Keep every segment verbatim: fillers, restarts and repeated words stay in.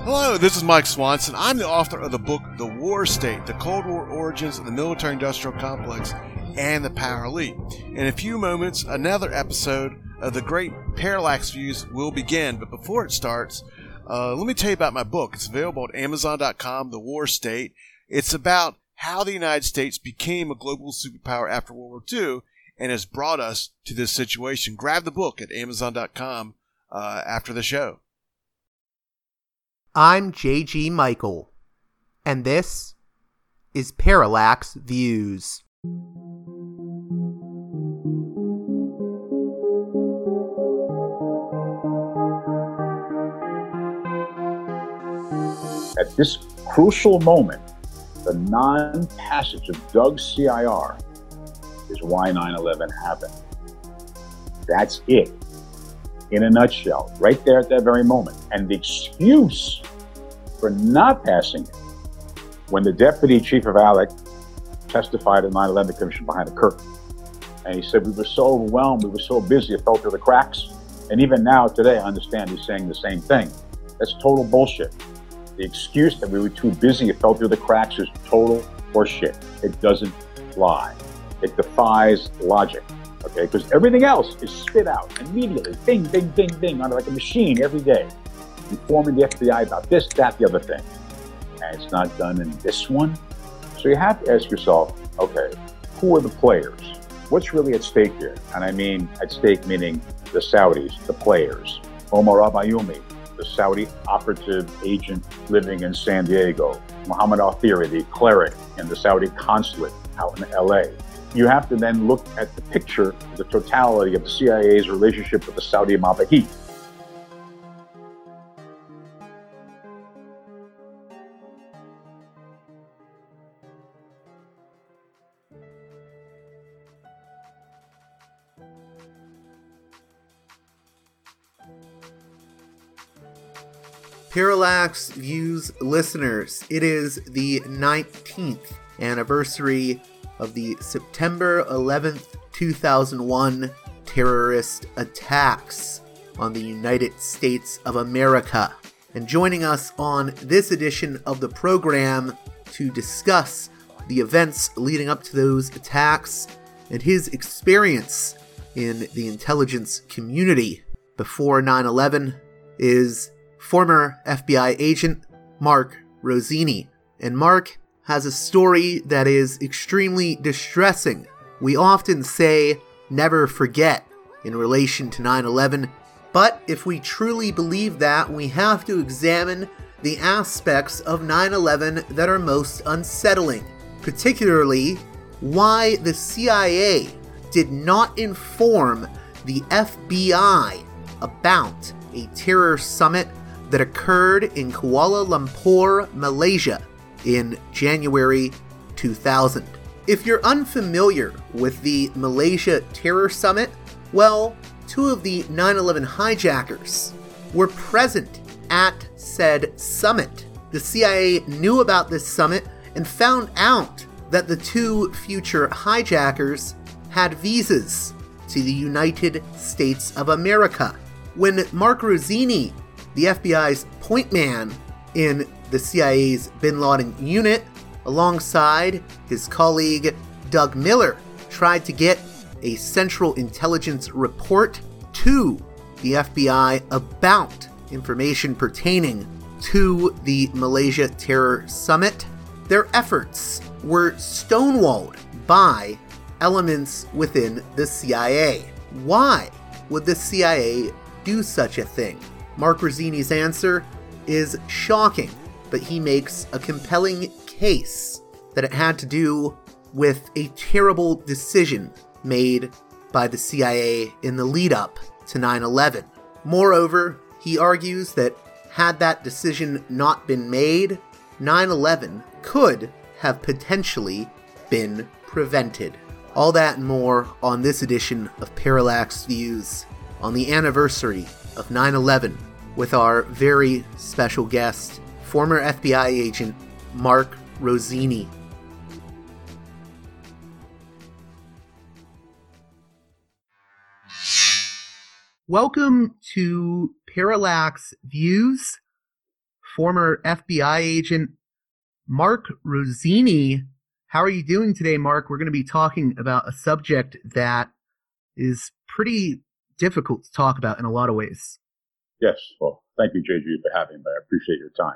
Hello, this is Mike Swanson. I'm the author of the book The War State, The Cold War Origins of the Military-Industrial Complex and the Power Elite. In a few moments, another episode of the Great Parallax Views will begin. But before it starts, uh, let me tell you about my book. It's available at amazon dot com, The War State. It's about how the United States became a global superpower after World War Two and has brought us to this situation. Grab the book at amazon dot com uh, after the show. I'm J G Michael, and this is Parallax Views. At this crucial moment, the non-passage of Doug's C I R is why nine eleven happened. That's it. In a nutshell, right there at that very moment. And the excuse for not passing it, when the Deputy Chief of A L E C testified at nine eleven Commission behind the curtain, and he said, we were so overwhelmed, we were so busy, it fell through the cracks. And even now, today, I understand he's saying the same thing. That's total bullshit. The excuse that we were too busy, it fell through the cracks is total horseshit. It doesn't fly. It defies logic. Okay, because everything else is spit out immediately, bing, bing, bing, bing, on like a machine every day, informing the F B I about this, that, the other thing. And it's not done in this one. So you have to ask yourself, okay, who are the players? What's really at stake here? And I mean at stake meaning the Saudis, the players. Omar al-Bayoumi, the Saudi operative agent living in San Diego. Mohammed al-Thiri, the cleric in the Saudi consulate out in L A. You have to then look at the picture, the totality of the C I A's relationship with the Saudi Mabahith. Parallax Views listeners, it is the nineteenth anniversary of the September eleventh, two thousand one terrorist attacks on the United States of America. And joining us on this edition of the program to discuss the events leading up to those attacks and his experience in the intelligence community before nine eleven is former F B I agent Mark Rosini. And Mark has a story that is extremely distressing. We often say, never forget, in relation to nine eleven, but if we truly believe that, we have to examine the aspects of nine eleven that are most unsettling, particularly why the C I A did not inform the F B I about a terror summit that occurred in Kuala Lumpur, Malaysia, in January two thousand. If you're unfamiliar with the Malaysia Terror Summit, well, two of the nine eleven hijackers were present at said summit. The C I A knew about this summit and found out that the two future hijackers had visas to the United States of America. When Mark Rosini, the F B I's point man in the C I A's Bin Laden unit, alongside his colleague Doug Miller, tried to get a Central Intelligence report to the F B I about information pertaining to the Malaysia Terror Summit. Their efforts were stonewalled by elements within the C I A. Why would the C I A do such a thing? Mark Rosini's answer is shocking, but he makes a compelling case that it had to do with a terrible decision made by the C I A in the lead-up to nine eleven. Moreover, he argues that had that decision not been made, nine eleven could have potentially been prevented. All that and more on this edition of Parallax Views on the anniversary of nine eleven with our very special guest, former F B I agent Mark Rosini. Welcome to Parallax Views, former F B I agent Mark Rosini. How are you doing today, Mark? We're going to be talking about a subject that is pretty difficult to talk about in a lot of ways. Yes. Well, thank you, J G, for having me. I appreciate your time.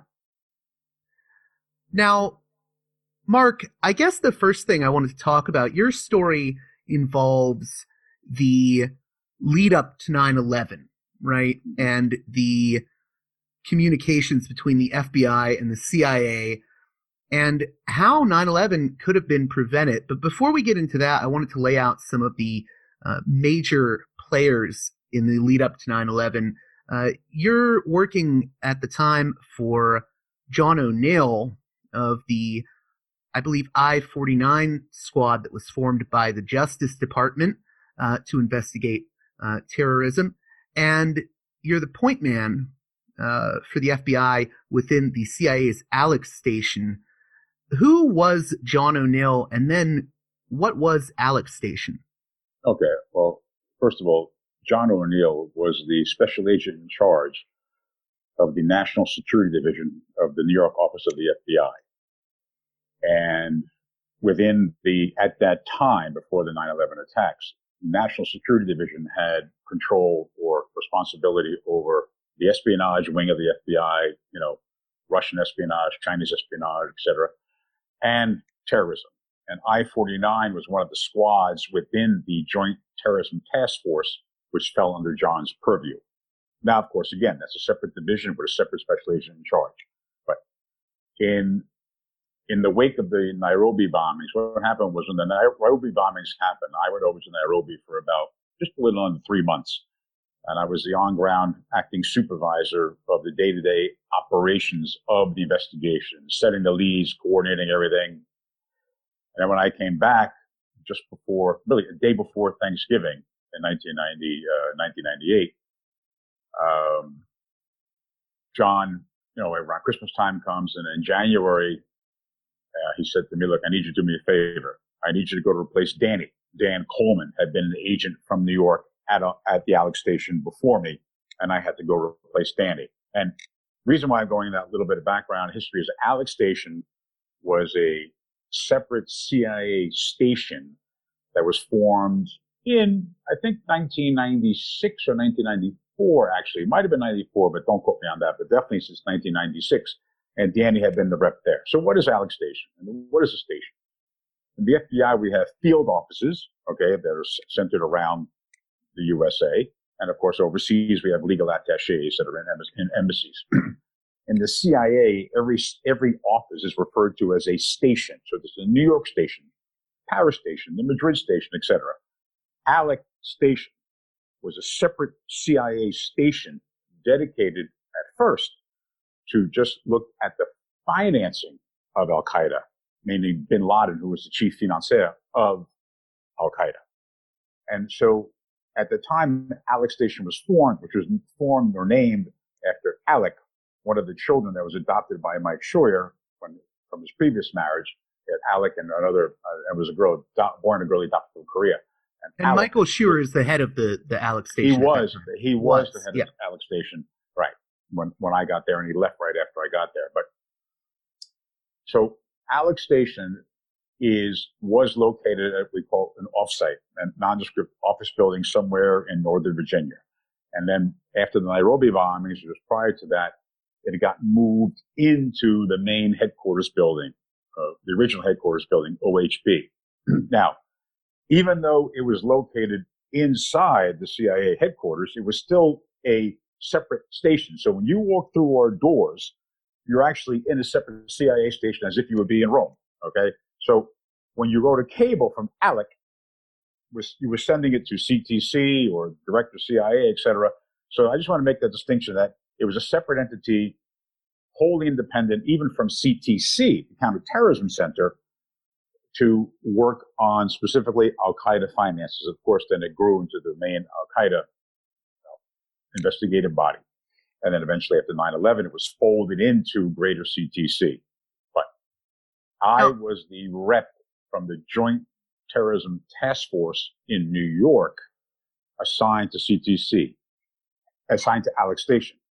Now, Mark, I guess the first thing I wanted to talk about, your story involves the lead up to nine eleven, right? And the communications between the F B I and the C I A and how nine eleven could have been prevented. But before we get into that, I wanted to lay out some of the uh, major players in the lead up to nine eleven. Uh, you're working at the time for John O'Neill of the, I believe, I forty-nine squad that was formed by the Justice Department uh, to investigate uh, terrorism. And you're the point man uh, for the F B I within the C I A's Alex Station. Who was John O'Neill, and then what was Alex Station? Okay, well, first of all, John O'Neill was the special agent in charge of the National Security Division of the New York office of the F B I. And within the, at that time, before the nine eleven attacks, National Security Division had control or responsibility over the espionage wing of the F B I, you know, Russian espionage, Chinese espionage, et cetera, and terrorism. And I forty-nine was one of the squads within the Joint Terrorism Task Force, which fell under John's purview. Now, of course, again, that's a separate division with a separate special agent in charge. But in in the wake of the Nairobi bombings, what happened was when the Nairobi bombings happened, I went over to Nairobi for about just a little under three months. And I was the on-ground acting supervisor of the day-to-day operations of the investigation, setting the leads, coordinating everything. And then when I came back just before, really a day before Thanksgiving in nineteen ninety, uh, nineteen ninety-eight, um, John, you know, around Christmas time comes, and in January, uh, he said to me, look, I need you to do me a favor. I need you to go to replace Danny. Dan Coleman had been an agent from New York at a, at the Alex Station before me, and I had to go replace Danny. And the reason why I'm going into that little bit of background history is Alex Station was a separate C I A station that was formed in, I think, nineteen ninety-six or nineteen ninety-four, actually. It might have been ninety-four, but don't quote me on that, but definitely since nineteen ninety-six. And Danny had been the rep there. So what is Alex Station? And what is a station? In the F B I, we have field offices, okay, that are centered around the U S A. And of course, overseas, we have legal attaches that are in, in embassies. In the C I A, every, every office is referred to as a station. So there's the New York station, Paris station, the Madrid station, et cetera. Alex Station was a separate C I A station dedicated at first to just look at the financing of Al Qaeda, mainly bin Laden, who was the chief financier of Al Qaeda. And so at the time Alex Station was formed, which was formed or named after Alec, one of the children that was adopted by Mike Scheuer when, from his previous marriage, Alec and another, uh, it was a girl, born a girl adopted from Korea. And, and Michael Scheuer is the head of the, the Alex Station. He was, he was, was the head yeah. of Alex Station, right, when, when I got there, and he left right after I got there. But so Alex Station is, was located at what we call an offsite, a nondescript office building somewhere in Northern Virginia. And then after the Nairobi bombings, it was prior to that, it got moved into the main headquarters building, uh, the original headquarters building, O H B. Now, even though it was located inside the C I A headquarters, it was still a separate station. So when you walk through our doors, you're actually in a separate C I A station as if you would be in Rome. Okay. So when you wrote a cable from Alec, was, you were sending it to C T C or Director C I A, et cetera. So I just want to make that distinction that it was a separate entity, wholly independent, even from C T C, the Counterterrorism Center, to work on specifically Al-Qaeda finances. Of course, then it grew into the main Al-Qaeda investigative body. And then eventually after nine eleven, it was folded into greater C T C. But I oh. was the rep from the Joint Terrorism Task Force in New York, assigned to C T C, assigned to Alex Station,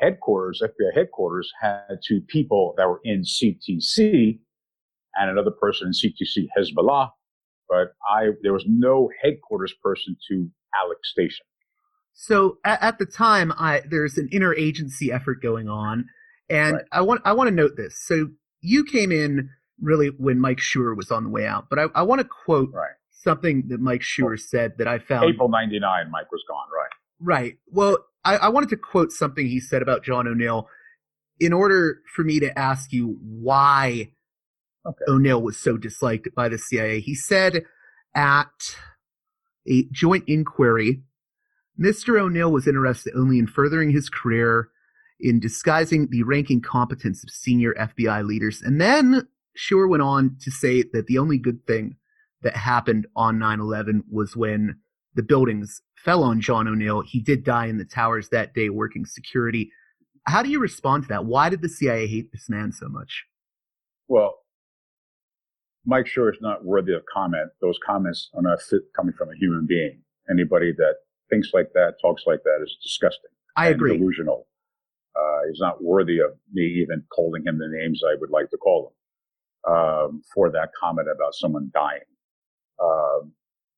headquarters, F B I headquarters, had two people that were in C T C and another person in C T C Hezbollah, but I there was no headquarters person to Alex Station. So at, at the time, I there's an interagency effort going on, and Right. I want I want to note this. So you came in really when Mike Schur was on the way out, but I, I want to quote Right. something that Mike Schur said that I found. April ninety-nine, Mike was gone, right? Right. Well, I, I wanted to quote something he said about John O'Neill in order for me to ask you why Okay. O'Neill was so disliked by the C I A. He said at a joint inquiry, Mister O'Neill was interested only in furthering his career, in disguising the ranking competence of senior F B I leaders. And then Schur went on to say that the only good thing that happened on nine eleven was when the buildings fell on John O'Neill. He did die in the towers that day working security. How do you respond to that? Why did the C I A hate this man so much? Well, Mike Schur is not worthy of comment. Those comments are not fit coming from a human being. Anybody that thinks like that, talks like that, is disgusting. I and agree. Delusional. Uh, he's not worthy of me even calling him the names I would like to call him um, for that comment about someone dying. Um,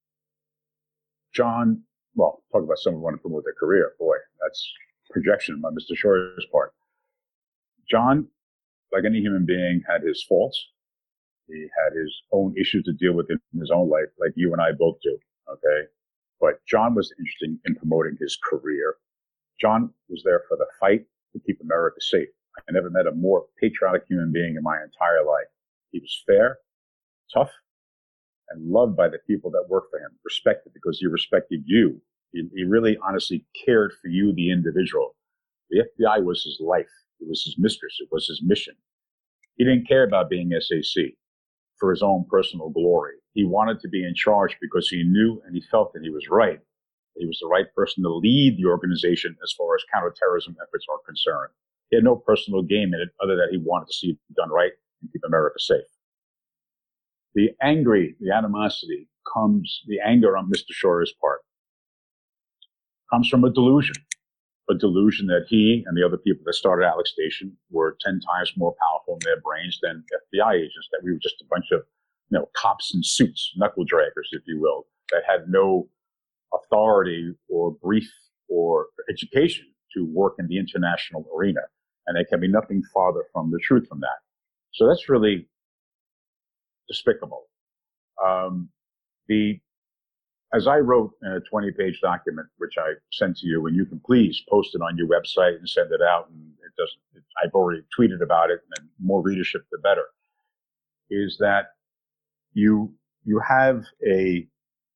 John, well, talk about someone wanting to promote their career. Boy, that's projection by Mister Schur's part. John, like any human being, had his faults. He had his own issues to deal with in his own life, like you and I both do, okay? But John was interested in promoting his career. John was there for the fight to keep America safe. I never met a more patriotic human being in my entire life. He was fair, tough, and loved by the people that worked for him, respected because he respected you. He, he really honestly cared for you, the individual. The F B I was his life. It was his mistress. It was his mission. He didn't care about being S A C for his own personal glory. He wanted to be in charge because he knew and he felt that he was right. He was the right person to lead the organization as far as counterterrorism efforts are concerned. He had no personal game in it other than he wanted to see it done right and keep America safe. The angry, the animosity comes, the anger on Mister Schur's part comes from a delusion, a delusion that he and the other people that started Alex Station were ten times more powerful in their brains than F B I agents, that we were just a bunch of, you know, cops in suits, knuckle draggers, if you will, that had no authority or brief or education to work in the international arena. And there can be nothing farther from the truth from that. So that's really despicable. Um, the, as I wrote in a twenty page document, which I sent to you, and you can please post it on your website and send it out. And it doesn't, it, I've already tweeted about it, and more readership, the better, is that you, you have a,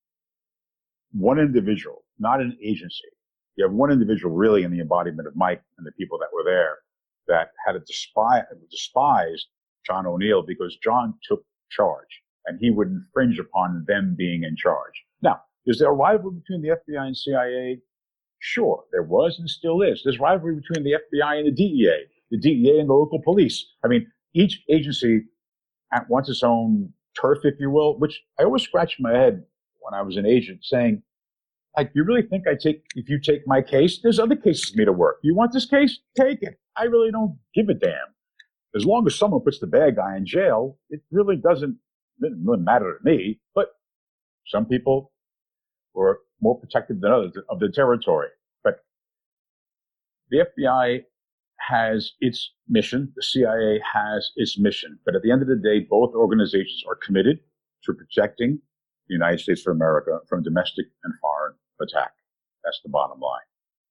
one individual, not an agency. You have one individual really in the embodiment of Mike and the people that were there that had a despise, despised John O'Neill because John took charge and he would infringe upon them being in charge. Now, is there a rivalry between the F B I and C I A? Sure, there was and still is. There's rivalry between the F B I and the D E A, the D E A and the local police. I mean, each agency wants its own turf, if you will, which I always scratched my head when I was an agent saying, like, you really think I take, if you take my case, there's other cases for me to work. You want this case? Take it. I really don't give a damn. As long as someone puts the bad guy in jail, it really doesn't, it doesn't matter to me. But some people were more protective than others of the territory. But the F B I has its mission. The C I A has its mission. But at the end of the day, both organizations are committed to protecting the United States of America from domestic and foreign attack. That's the bottom line.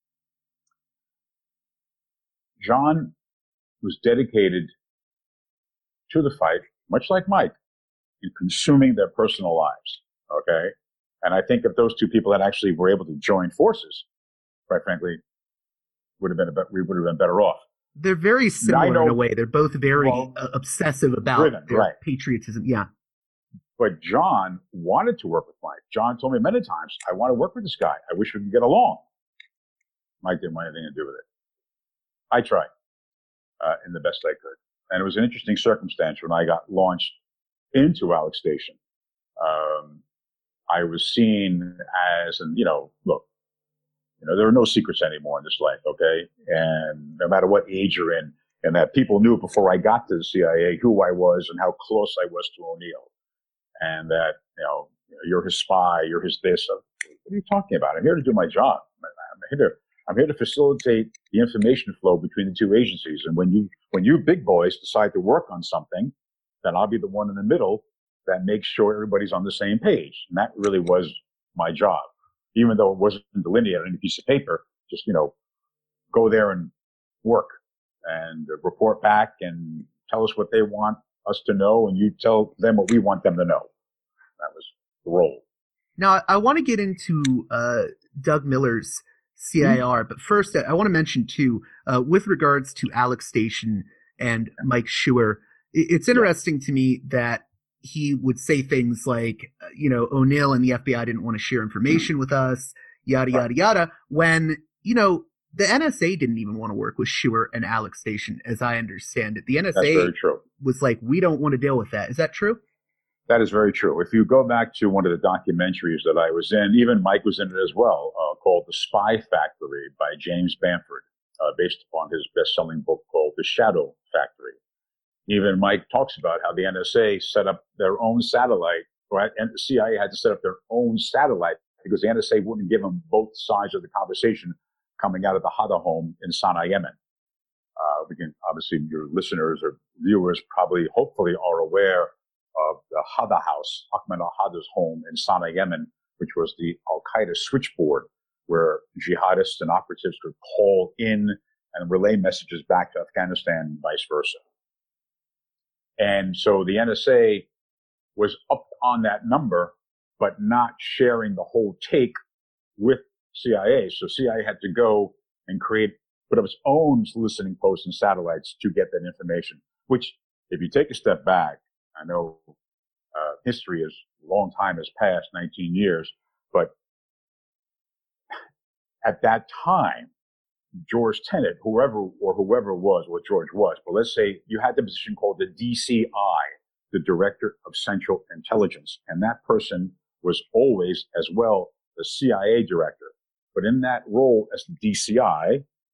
John was dedicated to the fight, much like Mike, in consuming their personal lives. Okay? And I think if those two people had actually were able to join forces, quite frankly, would have been a be- we would have been better off. They're very similar know, in a way. They're both very well, uh, obsessive about driven, their right. patriotism. Yeah. But John wanted to work with Mike. John told me many times, I want to work with this guy. I wish we could get along. Mike didn't want anything to do with it. I tried uh, in the best I could. And it was an interesting circumstance when I got launched into Alex Station. Um, I was seen as, and you know, look, You know, there are no secrets anymore in this life, okay? And no matter what age you're in, and that people knew before I got to the C I A who I was and how close I was to O'Neill. And that, you know, you're his spy, you're his this. What are you talking about? I'm here to do my job. I'm here to, I'm here to facilitate the information flow between the two agencies. And when you, when you big boys decide to work on something, then I'll be the one in the middle that makes sure everybody's on the same page. And that really was my job. Even though it wasn't delineated on any piece of paper, just, you know, go there and work and report back and tell us what they want us to know, and you tell them what we want them to know. That was the role. Now, I want to get into uh, Doug Miller's C I R, mm-hmm. but first I want to mention, too, uh, with regards to Alex Station and Mike Schuer, it's interesting yeah. to me that he would say things like, you know, O'Neill and the F B I didn't want to share information with us, yada, yada, yada, when, you know, the N S A didn't even want to work with Schuer and Alex Station, as I understand it. The N S A That's very true. was like, we don't want to deal with that. Is that true? That is very true. If you go back to one of the documentaries that I was in, even Mike was in it as well, uh, called The Spy Factory by James Bamford, uh, based upon his best-selling book called The Shadow Factory. Even Mike talks about how the N S A set up their own satellite, right? And the C I A had to set up their own satellite because the N S A wouldn't give them both sides of the conversation coming out of the Hada home in Sana'a, Yemen. Uh, we can, obviously, your listeners or viewers probably, hopefully, are aware of the Hada house, Ahmed al-Hada's home in Sana'a, Yemen, which was the Al-Qaeda switchboard where jihadists and operatives could call in and relay messages back to Afghanistan and vice versa. And so the N S A was up on that number, but not sharing the whole take with C I A. So C I A had to go and create, put up its own listening posts and satellites to get that information, which if you take a step back, I know uh, history is a long time has passed, nineteen years, but at that time, George Tenet, whoever or whoever was what George was, but let's say you had the position called the D C I, the Director of Central Intelligence, and that person was always as well the C I A director. But in that role as the D C I,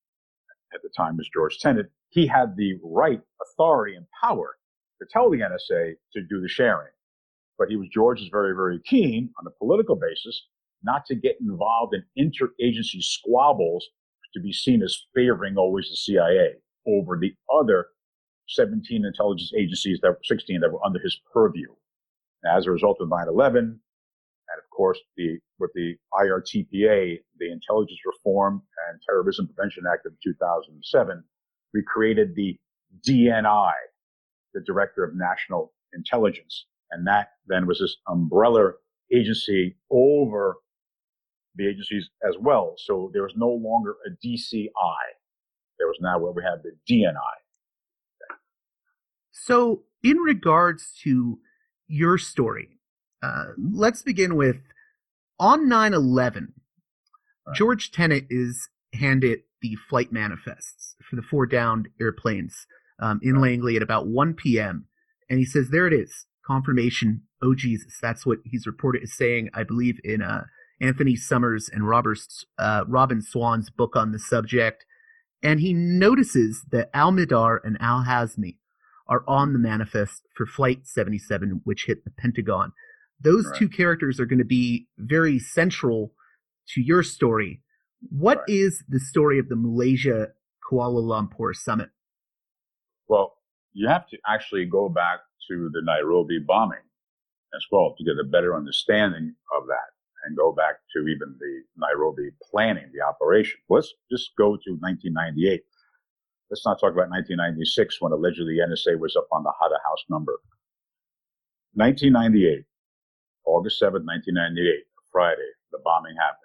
at the time was George Tenet, he had the right, authority, and power to tell the N S A to do the sharing. But he was, George is very, very keen on a political basis not to get involved in interagency squabbles to be seen as favoring always the C I A over the other seventeen intelligence agencies, that were sixteen that were under his purview. As a result of nine eleven, and of course, the with the I R T P A, the Intelligence Reform and Terrorism Prevention Act of two thousand seven, we created the D N I, the Director of National Intelligence. And that then was this umbrella agency over the agencies as well. So there was no longer a D C I. There was now where we have the D N I. So in regards to your story, uh, let's begin with on nine eleven, right. George Tenet is handed the flight manifests for the four downed airplanes um, in right. Langley at about one p.m. And he says, there it is, confirmation, oh Jesus. That's what he's reported as saying, I believe, in uh, Anthony Summers and Robert's, uh, Robin Swan's book on the subject. And he notices that Al-Mihdhar and Al-Hazmi are on the manifest for Flight seventy-seven, which hit the Pentagon. Those right. two characters are going to be very central to your story. What right. is the story of the Malaysia Kuala Lumpur summit? Well, you have to actually go back to the Nairobi bombing as well to get a better understanding of that, and go back to even the Nairobi planning, the operation. Let's just go to nineteen ninety-eight. Let's not talk about nineteen ninety-six when allegedly the N S A was up on the Hada House number. nineteen ninety-eight, August seventh, nineteen ninety-eight, Friday, the bombing happens.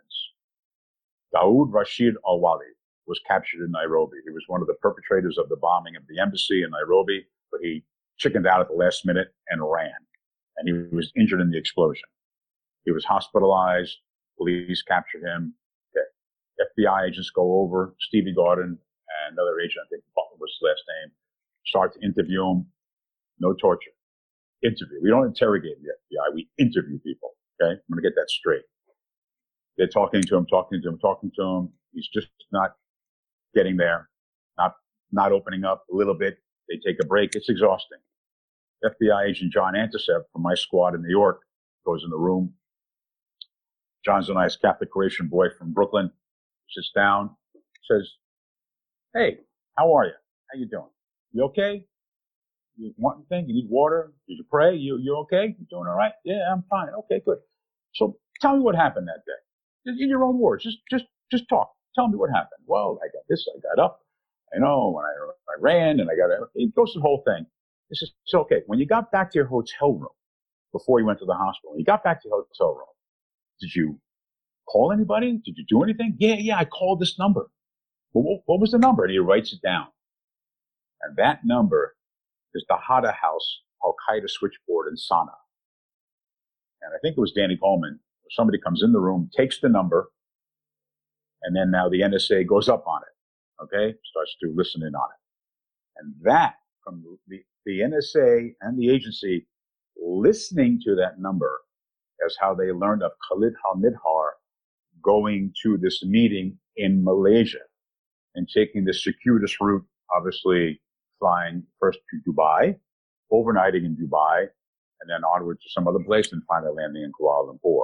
Dawood Rashid Al-Wali was captured in Nairobi. He was one of the perpetrators of the bombing of the embassy in Nairobi, but he chickened out at the last minute and ran. And he was injured in the explosion. He was hospitalized. Police captured him. Okay. F B I agents go over, Stevie Gordon and another agent, I think Butler was his last name, start to interview him. No torture. Interview. We don't interrogate the F B I. We interview people. Okay. I'm going to get that straight. They're talking to him, talking to him, talking to him. He's just not getting there, not not opening up a little bit. They take a break. It's exhausting. F B I agent John Anticev from my squad in New York goes in the room. John's a nice Catholic Croatian boy from Brooklyn. Sits down, says, "Hey, how are you? How you doing? You okay? You want anything? You need water? Did you pray? You you okay? You doing all right? Yeah, I'm fine. Okay, good. So tell me what happened that day. In your own words, just just just talk. Tell me what happened." "Well, I got this. I got up. I know when I I ran and I got it goes through the whole thing." He says, "So okay, when you got back to your hotel room before you went to the hospital, when you got back to your hotel room, did you call anybody? Did you do anything?" "Yeah, yeah, I called this number." "Well, what, what was the number?" And he writes it down. And that number is the Hada House Al-Qaeda switchboard in Sana'a. And I think it was Danny Coleman. Somebody comes in the room, takes the number, and then now the N S A goes up on it, okay? Starts to listen in on it. And that, from the, the N S A and the agency listening to that number, is how they learned of Khalid al-Midhar going to this meeting in Malaysia and taking the circuitous route, obviously flying first to Dubai, overnighting in Dubai, and then onward to some other place and finally landing in Kuala Lumpur.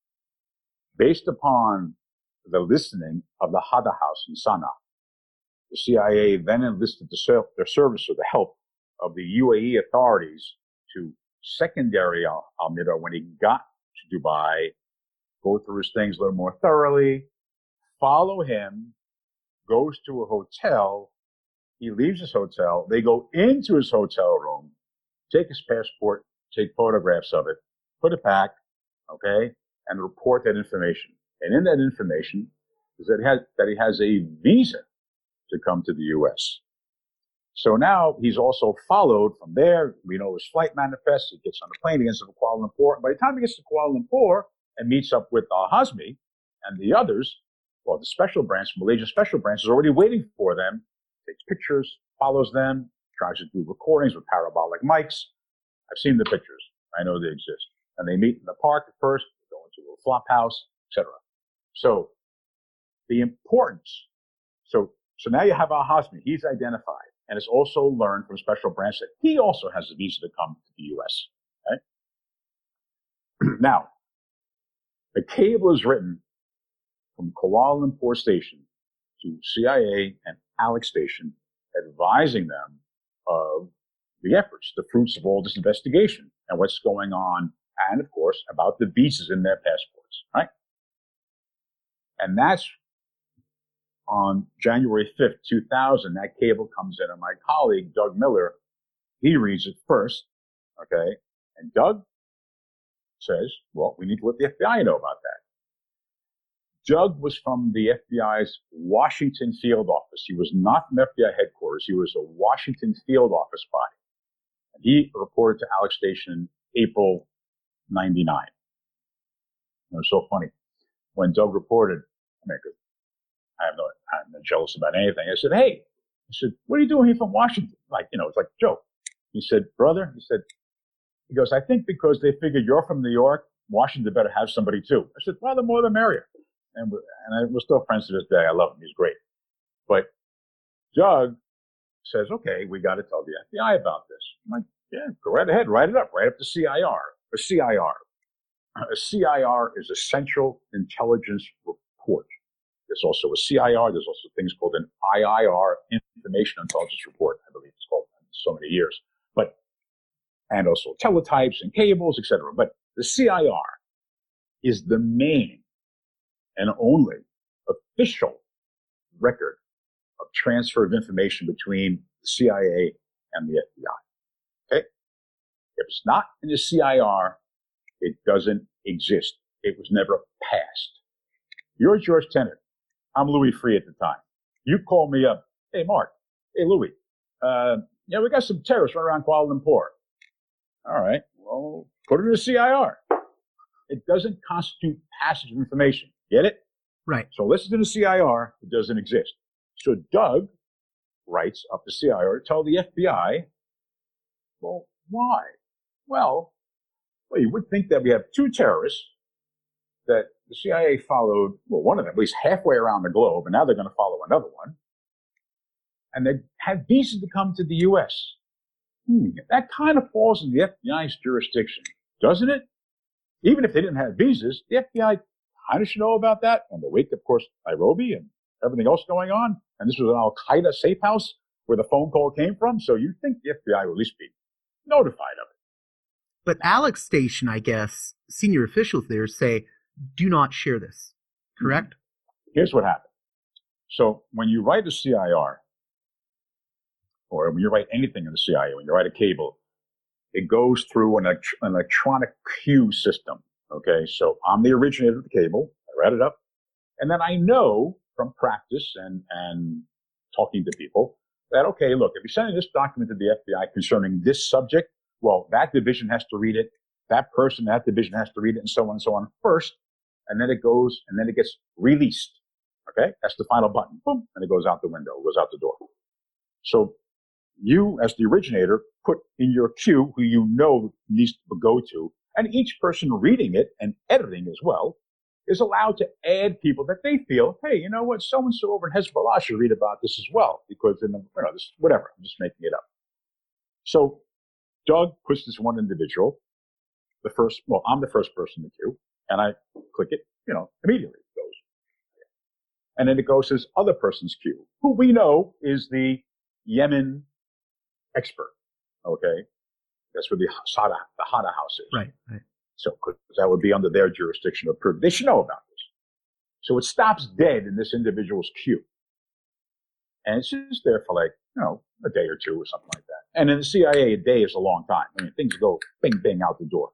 Based upon the listening of the Hada House in Sana'a, the C I A then enlisted the, their service or the help of the U A E authorities to secondary Al- al-Midhar when he got to Dubai, go through his things a little more thoroughly, follow him, goes to a hotel, he leaves his hotel, they go into his hotel room, take his passport, take photographs of it, put it back, okay, and report that information. And in that information is that, it has, that he has a visa to come to the U S. So now he's also followed from there. We know his flight manifest. He gets on the plane, he gets to Kuala Lumpur. And by the time he gets to Kuala Lumpur and meets up with Al-Hazmi and the others, well, the special branch, Malaysia special branch, is already waiting for them, takes pictures, follows them, tries to do recordings with parabolic mics. I've seen the pictures. I know they exist. And they meet in the park at first, they go into a little flop house, et cetera. So the importance, so so now you have Al-Hazmi, he's identified, and it's also learned from special branch that he also has a visa to come to the U S. Okay? Now, the cable is written from Kuala Lumpur Station to C I A and Alex Station, advising them of the efforts, the fruits of all this investigation, and what's going on, and of course, about the visas in their passports, right? And that's on January fifth, two thousand, that cable comes in, and my colleague, Doug Miller, he reads it first, okay? And Doug says, well, we need to let the F B I know about that. Doug was from the F B I's Washington field office. He was not from F B I headquarters. He was a Washington field office body. And he reported to Alex Station in April ninety-nine. It was so funny. When Doug reported, I mean, I have no, I'm not jealous about anything. I said, hey, I said, what are you doing here from Washington? Like, you know, it's like a joke. He said, brother, he said, he goes, I think because they figured you're from New York, Washington better have somebody too. I said, well, the more the merrier. And we're, and I, we're still friends to this day. I love him. He's great. But Doug says, okay, we got to tell the F B I about this. I'm like, yeah, go right ahead. Write it up. Write up the C I R. A C I R. A C I R is a Central Intelligence Report. There's also a C I R. There's also things called an I I R, Information Intelligence Report, I believe it's called in so many years. But, and also teletypes and cables, et cetera. But the C I R is the main and only official record of transfer of information between the C I A and the F B I. Okay? If it's not in the C I R, it doesn't exist. It was never passed. You're George Tenet. I'm Louis Free at the time. You call me up. Hey, Mark. Hey, Louis. Uh, yeah, we got some terrorists running around Kuala Lumpur. All right. Well, put it in the C I R. It doesn't constitute passage of information. Get it? Right. So listen to the C I R. It doesn't exist. So Doug writes up the C I R to tell the F B I, well, why? Well, well, you would think that we have two terrorists that the C I A followed, well, one of them, at least halfway around the globe, and now they're going to follow another one. And they have visas to come to the U S. Hmm, that kind of falls in the F B I's jurisdiction, doesn't it? Even if they didn't have visas, the F B I kind of should know about that. And the wake, of course, Nairobi and everything else going on. And this was an Al-Qaeda safe house where the phone call came from. So you'd think the F B I would at least be notified of it. But Alex Station, I guess, senior officials there say, do not share this, correct? Here's what happened. So when you write a C I R, or when you write anything in the C I A, when you write a cable, it goes through an, an electronic queue system. Okay, so I'm the originator of the cable. I read it up. And then I know from practice and, and talking to people that, okay, look, if you're sending this document to the F B I concerning this subject, well, that division has to read it. That person, that division has to read it, and so on and so on first. And then it goes, and then it gets released. Okay, that's the final button. Boom, and it goes out the window, it goes out the door. So you, as the originator, put in your queue who you know needs to go to, and each person reading it and editing as well is allowed to add people that they feel, hey, you know what, so-and-so over in Hezbollah should read about this as well, because, in the, you know, this, whatever, I'm just making it up. So Doug puts this one individual, the first, well, I'm the first person in the queue, and I click it, you know, immediately it goes. And then it goes to this other person's queue, who we know is the Yemen expert, okay? That's where the Sada, the Hada house is. Right, right. So that would be under their jurisdiction of proof. They should know about this. So it stops dead in this individual's queue. And it's just there for like, you know, a day or two or something like that. And in the C I A, a day is a long time. I mean, things go bing, bing out the door.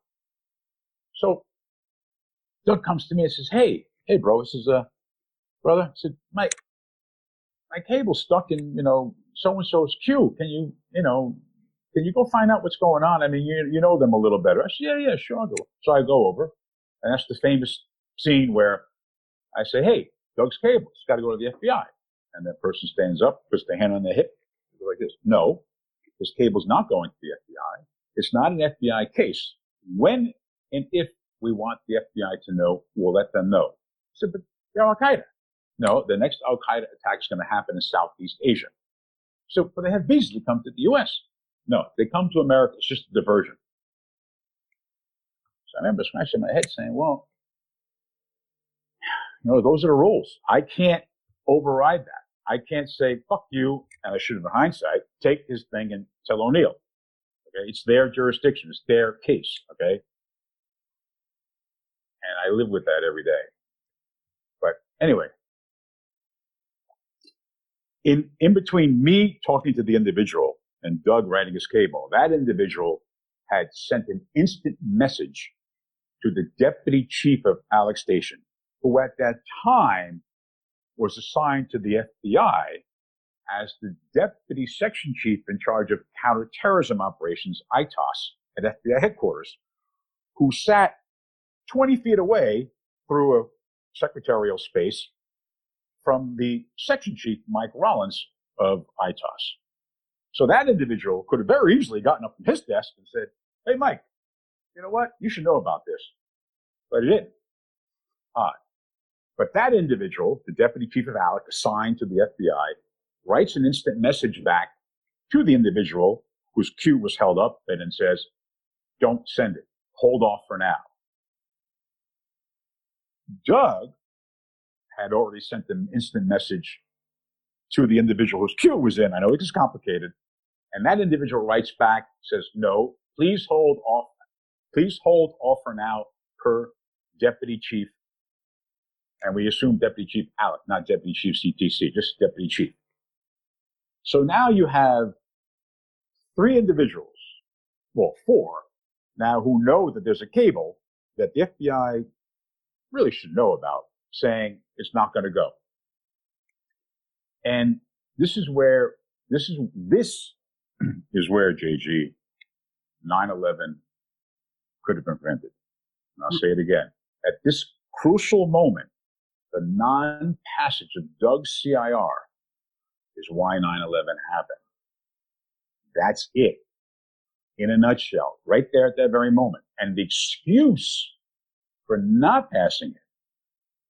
So Doug comes to me and says, hey, hey, bro, this is a brother. I said, my, my cable's stuck in, you know, so-and-so's queue. Can you, you know, can you go find out what's going on? I mean, you, you know them a little better. I said, yeah, yeah, sure, I'll go. So I go over, and that's the famous scene where I say, hey, Doug's cable, it's got to go to the F B I. And that person stands up, puts their hand on their hip, goes like this. No, this cable's not going to the F B I. It's not an F B I case. When and if we want the F B I to know, we'll let them know. I said, but they're Al-Qaeda. No, the next Al-Qaeda attack is going to happen in Southeast Asia. So, but they have visas to come to the U S. No, they come to America. It's just a diversion. So I remember scratching my head saying, well, you know, those are the rules. I can't override that. I can't say, fuck you, and I should in hindsight, take his thing and tell O'Neill. Okay, it's their jurisdiction. It's their case, okay? And I live with that every day. But anyway, in, in between me talking to the individual and Doug writing his cable, that individual had sent an instant message to the deputy chief of Alex Station, who at that time was assigned to the F B I as the deputy section chief in charge of counterterrorism operations, I T O S, at F B I headquarters, who sat twenty feet away through a secretarial space from the section chief, Mike Rollins, of I T O S. So that individual could have very easily gotten up from his desk and said, hey, Mike, you know what? You should know about this. But he didn't. Odd. But that individual, the deputy chief of Alex, assigned to the F B I, writes an instant message back to the individual whose queue was held up and then says, don't send it. Hold off for now. Doug had already sent an instant message to the individual whose queue was in. I know it is complicated. And that individual writes back, says, no, please hold off. Please hold off for now per deputy chief. And we assume deputy chief Alec, not deputy chief C T C, just deputy chief. So now you have three individuals, well, four now, who know that there's a cable that the F B I really should know about, saying it's not going to go. And this is where, this is, this is where, J G, nine eleven could have been prevented. And I'll say it again. At this crucial moment, the non-passage of Doug's C I R is why nine eleven happened. That's it. In a nutshell, right there at that very moment. And the excuse for not passing it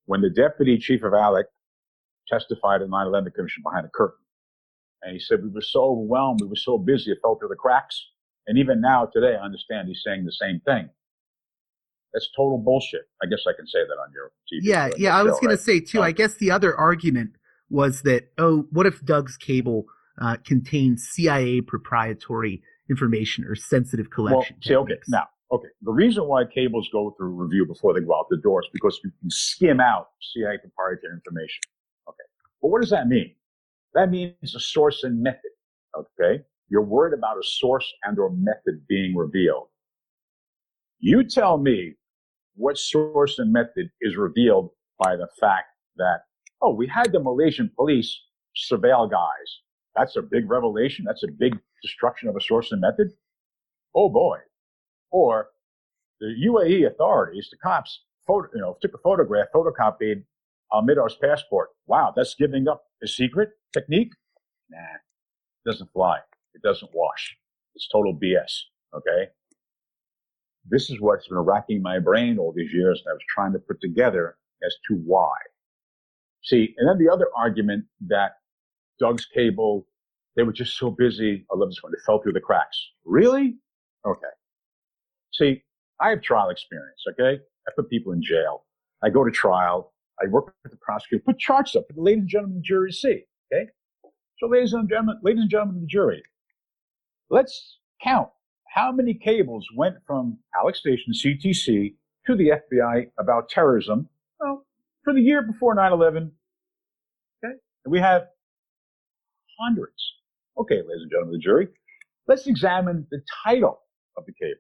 when the deputy chief of ALEC testified at nine eleven Commission behind the curtain. And he said, we were so overwhelmed, we were so busy, it fell through the cracks. And even now, today, I understand he's saying the same thing. That's total bullshit. I guess I can say that on your T V. Yeah, yeah, I was going right? to say, too, um, I guess the other argument was that, oh, what if Doug's cable uh, contains C I A proprietary information or sensitive collection? Well, see, okay, now, okay, the reason why cables go through review before they go out the door is because you can skim out C I A proprietary information. Okay, but what does that mean? That means a source and method, okay? You're worried about a source and or method being revealed. You tell me what source and method is revealed by the fact that, oh, we had the Malaysian police surveil guys. That's a big revelation. That's a big destruction of a source and method. Oh, boy. Or the U A E authorities, the cops, photo, you know, took a photograph, photocopied Al-Midar's passport. Wow, that's giving up a secret technique? Nah, it doesn't fly. It doesn't wash. It's total B S, okay? This is what's been racking my brain all these years, and I was trying to put together as to why. See, and then the other argument that Doug's cable, they were just so busy. I love this one. They fell through the cracks. Really? Okay. See, I have trial experience, okay? I put people in jail. I go to trial. I work with the prosecutor, put charts up for the ladies and gentlemen of the jury to see, okay? So ladies and gentlemen, ladies and gentlemen of the jury, let's count how many cables went from Alex Station, C T C, to the F B I about terrorism, well, for the year before nine eleven, okay? And we have hundreds. Okay, ladies and gentlemen of the jury, let's examine the title of the cable.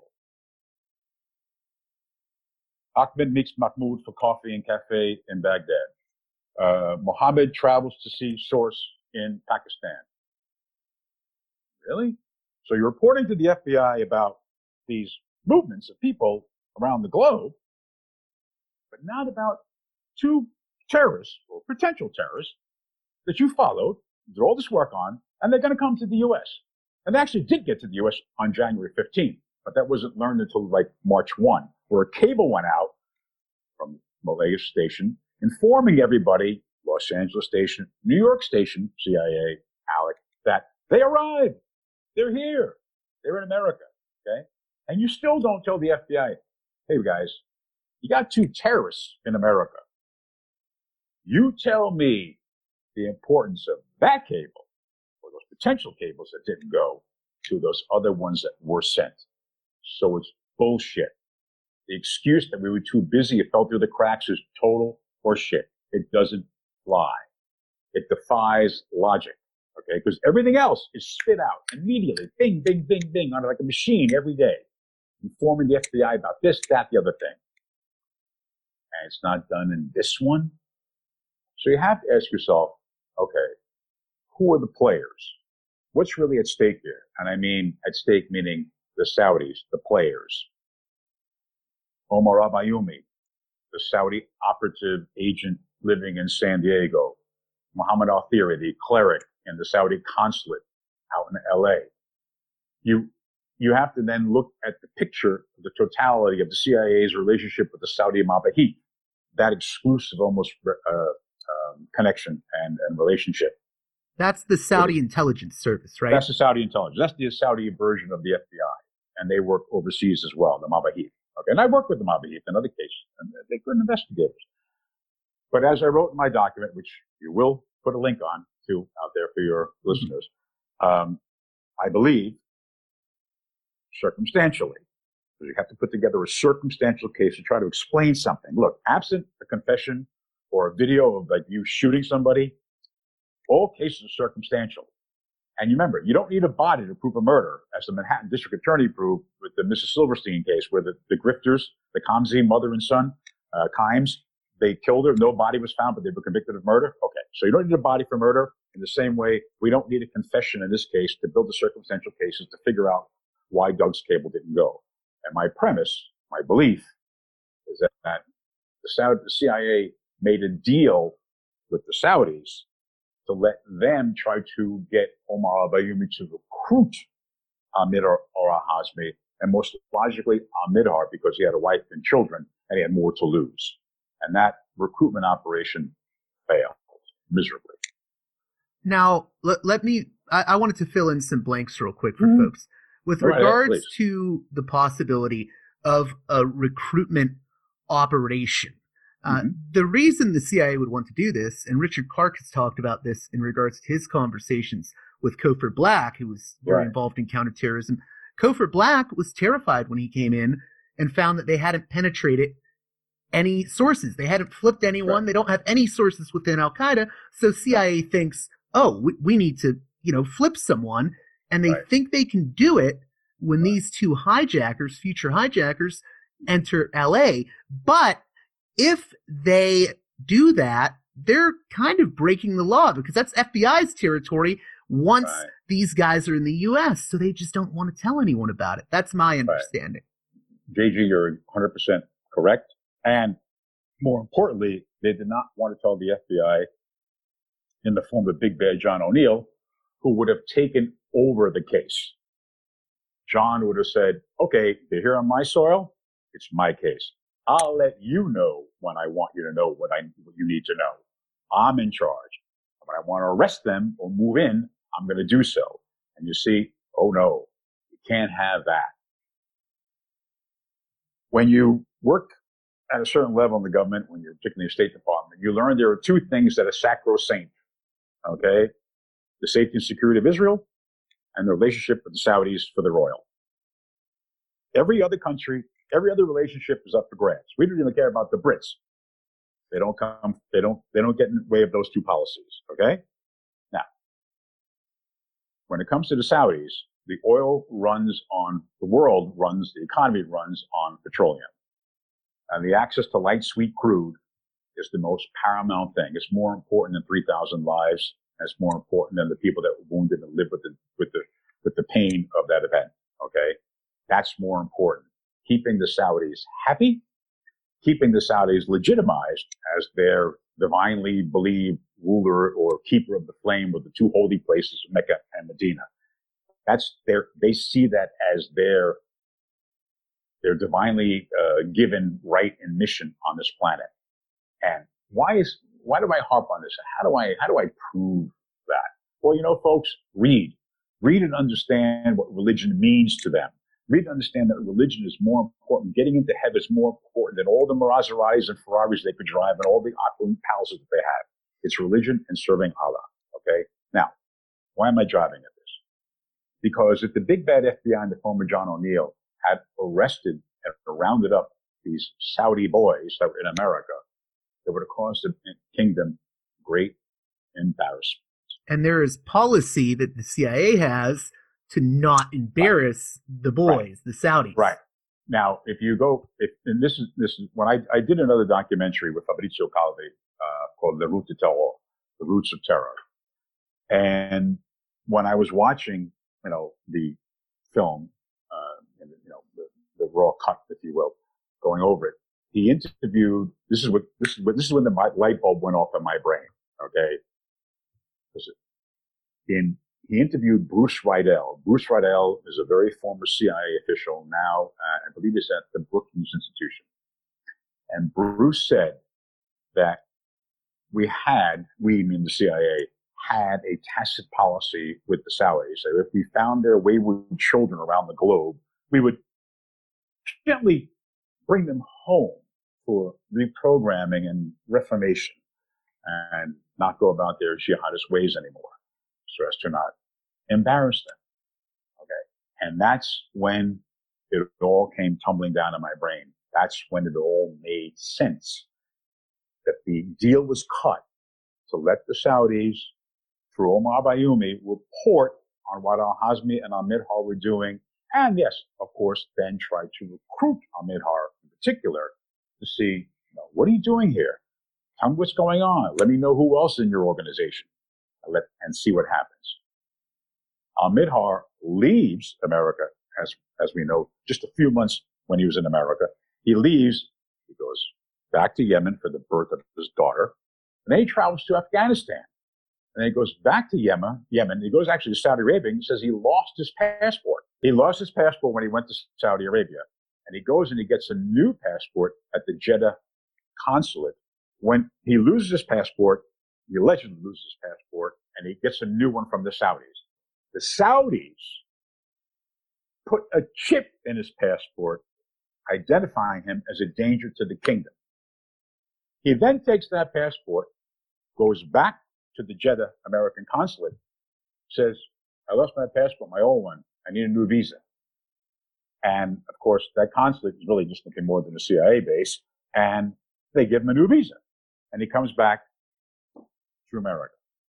Ahmed meets Mahmoud for coffee and cafe in Baghdad. Uh, Mohammed travels to see source in Pakistan. Really? So you're reporting to the F B I about these movements of people around the globe, but not about two terrorists or potential terrorists that you followed, did all this work on, and they're going to come to the U S. And they actually did get to the U S on January fifteenth, but that wasn't learned until like March first, where a cable went out from Malaya Station informing everybody, Los Angeles Station, New York Station, C I A, ALEC, that they arrived. They're here. They're in America, okay? And you still don't tell the F B I, hey, guys, you got two terrorists in America. You tell me the importance of that cable, or those potential cables that didn't go, to those other ones that were sent. So it's bullshit. The excuse that we were too busy, it fell through the cracks, is total horseshit. It doesn't fly. It defies logic, okay? Because everything else is spit out immediately, bing, bing, bing, bing, on like a machine every day, informing the F B I about this, that, the other thing. And it's not done in this one. So you have to ask yourself, okay, who are the players? What's really at stake here? And I mean at stake meaning the Saudis, the players. Omar al-Bayoumi, the Saudi operative agent living in San Diego. Mohammed al-Thiri, the cleric in the Saudi consulate out in L A. You, you have to then look at the picture of the totality of the C I A's relationship with the Saudi Mabahith, that exclusive almost uh, um, connection and, and relationship. That's the Saudi intelligence service, right? That's the Saudi intelligence. That's the Saudi version of the F B I. And they work overseas as well, the Mabahith. Okay, and I worked with the Mabahith in other cases, and they're good investigators. But as I wrote in my document, which you will put a link on to out there for your mm-hmm. listeners, um, I believe circumstantially, because you have to put together a circumstantial case to try to explain something. Look, absent a confession or a video of like you shooting somebody, all cases are circumstantial. And you remember, you don't need a body to prove a murder, as the Manhattan District Attorney proved with the Missus Silverstein case, where the, the grifters, the Kamzi, mother and son, uh, Kimes, they killed her. No body was found, but they were convicted of murder. Okay, so you don't need a body for murder. In the same way, we don't need a confession in this case to build the circumstantial cases to figure out why Doug's cable didn't go. And my premise, my belief, is that, that the, Saudi, the C I A made a deal with the Saudis to let them try to get Omar al-Bayoumi to recruit Al-Midar or al-Hazmi, and most logically Al-Midar, because he had a wife and children and he had more to lose. And that recruitment operation failed miserably. Now, let, let me, I, I wanted to fill in some blanks real quick for Mm-hmm. folks. With All right, regards please. to the possibility of a recruitment operation, uh, Mm-hmm. the reason the C I A would want to do this, and Richard Clark has talked about this in regards to his conversations with Cofer Black, who was very Right. involved in counterterrorism. Cofer Black was terrified when he came in and found that they hadn't penetrated any sources. They hadn't flipped anyone. Right. They don't have any sources within Al-Qaeda. So C I A thinks, oh, we, we need to, you know, flip someone. And they Right. think they can do it when these two hijackers, future hijackers, enter L A. But if they do that, they're kind of breaking the law because that's F B I's territory once Right. these guys are in the U S. So they just don't want to tell anyone about it. That's my understanding. J G, you're one hundred percent correct. And more importantly, they did not want to tell the F B I in the form of Big Bad John O'Neill, who would have taken over the case. John would have said, okay, they're here on my soil. It's my case. I'll let you know when I want you to know what I what you need to know. I'm in charge. When I want to arrest them or move in, I'm going to do so. And you see, oh no, you can't have that. When you work at a certain level in the government, when you're particularly in the State Department, you learn there are two things that are sacrosanct. Okay? The safety and security of Israel and the relationship with the Saudis for the oil. Every other country, every other relationship is up for grabs. We don't even care about the Brits. They don't come, they don't, they don't get in the way of those two policies. Okay? Now, when it comes to the Saudis, the oil runs on, the world runs, the economy runs on petroleum. And the access to light, sweet crude is the most paramount thing. It's more important than three thousand lives. And it's more important than the people that were wounded and live with the, with the, with the pain of that event. Okay? That's more important. Keeping the Saudis happy, keeping the Saudis legitimized as their divinely believed ruler or keeper of the flame of the two holy places, Mecca and Medina. That's their, they see that as their, their divinely uh, given right and mission on this planet. And why is, why do I harp on this? How do I, how do I prove that? Well, you know, folks, read, read and understand what religion means to them. Read and understand that religion is more important. Getting into heaven is more important than all the Maseratis and Ferraris they could drive and all the opulent palaces that they have. It's religion and serving Allah. Okay. Now, why am I driving at this? Because if the big bad F B I and the former John O'Neill had arrested and rounded up these Saudi boys that were in America, it would have caused the kingdom great embarrassment. And there is policy that the C I A has to not embarrass right. the boys, right. the Saudis. Right. Now, if you go, if, and this is, this is, when I, I did another documentary with Fabrizio Calvi, uh, called The Route de Terror, The Roots of Terror. And when I was watching, you know, the film, uh, and, you know, the, the raw cut, if you will, going over it, he interviewed, this is what, this is what, this is when the light bulb went off in my brain. Okay. In, he interviewed Bruce Riedel. Bruce Riedel is a very former C I A official now, uh, I believe he's at the Brookings Institution. And Bruce said that we had, we mean the C I A, had a tacit policy with the Saudis. So if we found their wayward children around the globe, we would gently bring them home for reprogramming and reformation and not go about their jihadist ways anymore, so as to not embarrass them. Okay. And that's when it all came tumbling down in my brain. That's when it all made sense that the deal was cut to let the Saudis, through Omar Bayoumi, report on what Al-Hazmi and Al-Midhar were doing. And yes, of course, then try to recruit Al-Midhar in particular to see, you know, what are you doing here? Tell me what's going on. Let me know who else is in your organization and, let, and see what happens. Al-Midhar leaves America, as, as we know, just a few months when he was in America. He leaves, he goes back to Yemen for the birth of his daughter, and then he travels to Afghanistan. And then he goes back to Yemen, Yemen. He goes actually to Saudi Arabia and says he lost his passport. He lost his passport when he went to Saudi Arabia. And he goes and he gets a new passport at the Jeddah consulate when he loses his passport, he allegedly loses his passport, and he gets a new one from the Saudis. The Saudis put a chip in his passport, identifying him as a danger to the kingdom. He then takes that passport, goes back to the Jeddah American consulate, says, I lost my passport, my old one. I need a new visa. And, of course, that consulate is really just nothing more than a C I A base, and they give him a new visa. And he comes back to America.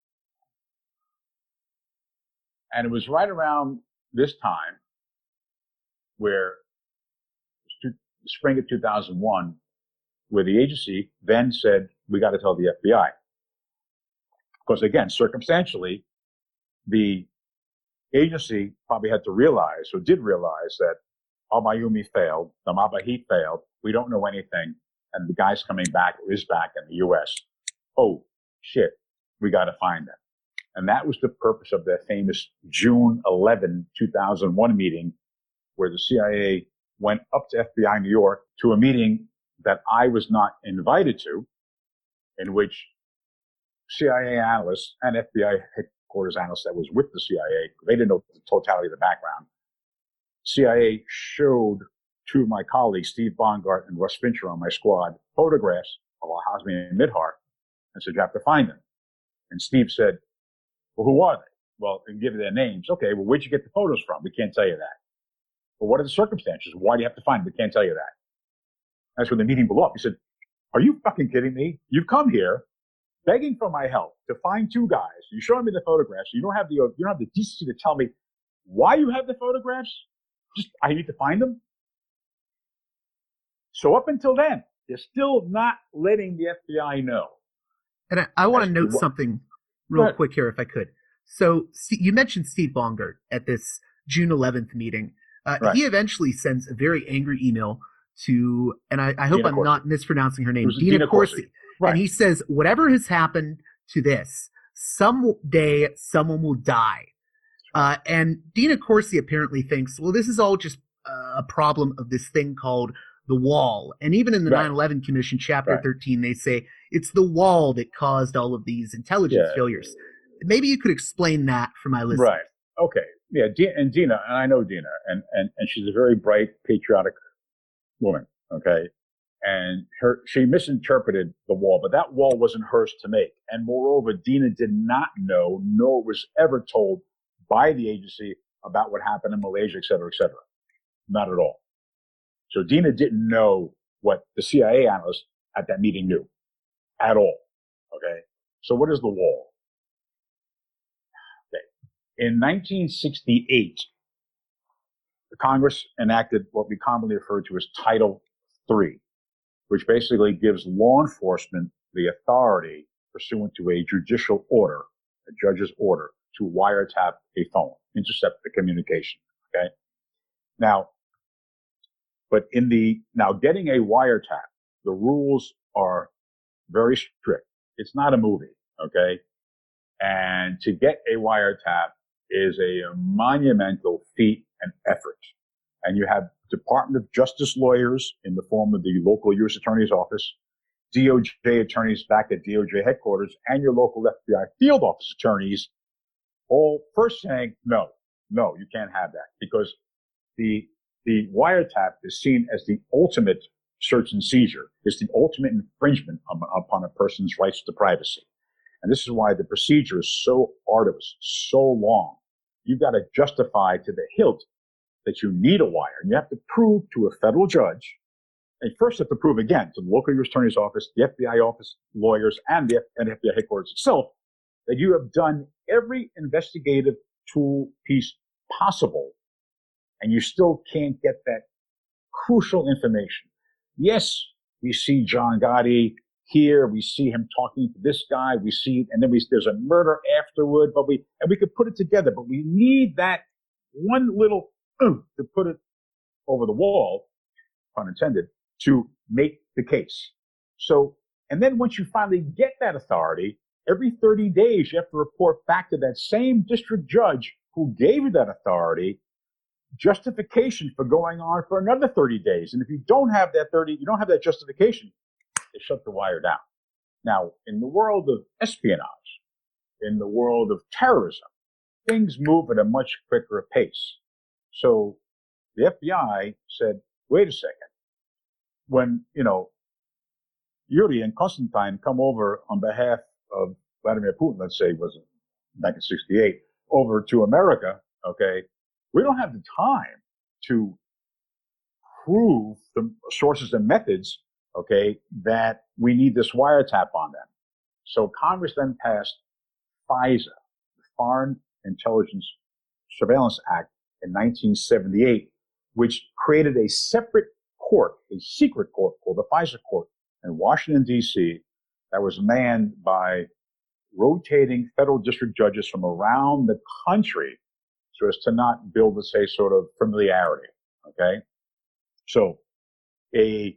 And it was right around this time where, it was two, spring of two thousand one, where the agency then said, we got to tell the F B I. Because, again, circumstantially, the agency probably had to realize, or did realize, that Al-Bayoumi failed, the Mabahit failed, we don't know anything, and the guy's coming back, or is back in the U S. Oh, shit, we got to find them. And that was the purpose of that famous June eleventh, two thousand one meeting, where the C I A went up to F B I New York to a meeting that I was not invited to, in which C I A analysts and F B I headquarters analysts that was with the C I A, they didn't know the totality of the background. C I A showed two of my colleagues, Steve Bongart and Russ Fincher on my squad, photographs of Al-Hazmi and Midhar, and said, you have to find them. And Steve said, well, who are they? Well, they can give you their names. Okay, well, where'd you get the photos from? We can't tell you that. Well, what are the circumstances? Why do you have to find them? We can't tell you that. That's when the meeting blew up. He said, are you fucking kidding me? You've come here begging for my help to find two guys. You're showing me the photographs. You don't have the, you don't have the decency to tell me why you have the photographs. Just, I need to find them. So up until then, they're still not letting the F B I know. And I, I want to note something real quick here, if I could. So you mentioned Steve Bongart at this June eleventh meeting. Uh, right. He eventually sends a very angry email to, and I, I hope Dina I'm Corsi. not mispronouncing her name, Dina, Dina Corsi. Corsi. Right. And he says, whatever has happened to this, someday someone will die. Uh, and Dina Corsi apparently thinks, well, this is all just uh, a problem of this thing called the wall. And even in the right. nine eleven Commission, Chapter right. thirteen, they say it's the wall that caused all of these intelligence yeah. failures. Maybe you could explain that for my listeners. Right. Okay. Yeah. D- and Dina, and I know Dina, and, and, and she's a very bright, patriotic woman. Okay. And her, she misinterpreted the wall, but that wall wasn't hers to make. And moreover, Dina did not know, nor was ever told by the agency about what happened in Malaysia, et cetera, et cetera. Not at all. So Dina didn't know what the C I A analyst at that meeting knew at all. Okay. So what is the wall? Okay. In nineteen sixty-eight, the Congress enacted what we commonly refer to as Title three, which basically gives law enforcement the authority pursuant to a judicial order, a judge's order, to wiretap a phone, intercept the communication. Okay. Now, but in the, now getting a wiretap, the rules are very strict. It's not a movie. Okay. And to get a wiretap is a monumental feat and effort. And you have Department of Justice lawyers in the form of the local U S Attorney's Office, D O J attorneys back at D O J headquarters, and your local F B I field office attorneys, all first saying, no, no, you can't have that, because the the wiretap is seen as the ultimate search and seizure. It's the ultimate infringement on, upon a person's rights to privacy. And this is why the procedure is so arduous, so long. You've got to justify to the hilt that you need a wire, and you have to prove to a federal judge, and first you have to prove again to the local U S Attorney's Office, the F B I office, lawyers, and the F B I headquarters itself, that you have done every investigative tool piece possible, and you still can't get that crucial information. Yes, we see John Gotti here, we see him talking to this guy, we see, and then we, there's a murder afterward, but we, and we could put it together, but we need that one little to put it over the wall, pun intended, to make the case. So, and then once you finally get that authority, every thirty days you have to report back to that same district judge who gave you that authority, justification for going on for another thirty days. And if you don't have that thirty, you don't have that justification, they shut the wire down. Now, in the world of espionage, in the world of terrorism, things move at a much quicker pace. So the F B I said, wait a second. When, you know, Yuri and Konstantin come over on behalf of Vladimir Putin, let's say it was nineteen sixty-eight, over to America, okay, we don't have the time to prove the sources and methods, okay, that we need this wiretap on them. So Congress then passed FISA, the Foreign Intelligence Surveillance Act, in nineteen seventy-eight, which created a separate court, a secret court called the FISA Court in Washington, D C, that was manned by rotating federal district judges from around the country so as to not build, let's say, sort of familiarity, okay? So a,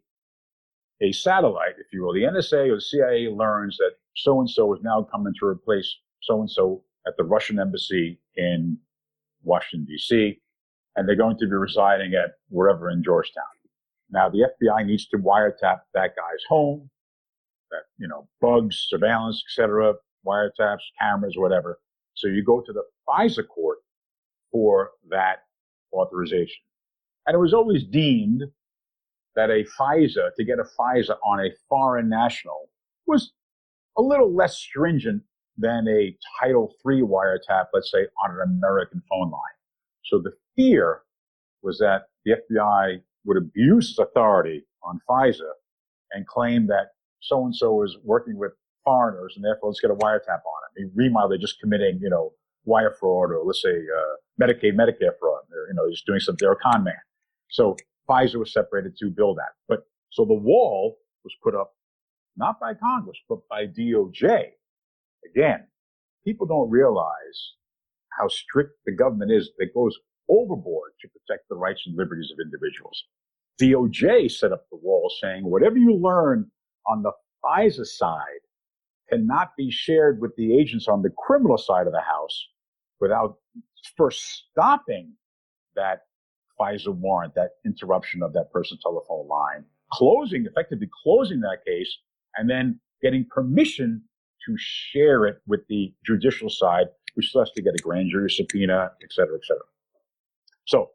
a satellite, if you will, the N S A or the C I A learns that so-and-so is now coming to replace so-and-so at the Russian embassy in Washington, D C, and they're going to be residing at wherever in Georgetown. Now, the F B I needs to wiretap that guy's home, that, you know, bugs, surveillance, et cetera, wiretaps, cameras, whatever. So you go to the FISA court for that authorization. And it was always deemed that a FISA, to get a FISA on a foreign national, was a little less stringent than a Title three wiretap, let's say, on an American phone line. So the fear was that the F B I would abuse its authority on FISA and claim that so-and-so is working with foreigners and therefore let's get a wiretap on it. Meanwhile, they're just committing, you know, wire fraud or let's say uh, Medicaid, Medicare fraud. They're, you know, just doing something. They're a con man. So FISA was separated to build that. But so the wall was put up not by Congress, but by D O J. Again, people don't realize how strict the government is that goes overboard to protect the rights and liberties of individuals. D O J set up the wall saying whatever you learn on the FISA side cannot be shared with the agents on the criminal side of the house without first stopping that FISA warrant, that interruption of that person's telephone line, closing, effectively closing that case, and then getting permission to share it with the judicial side, which still has to get a grand jury subpoena, et cetera, et cetera. So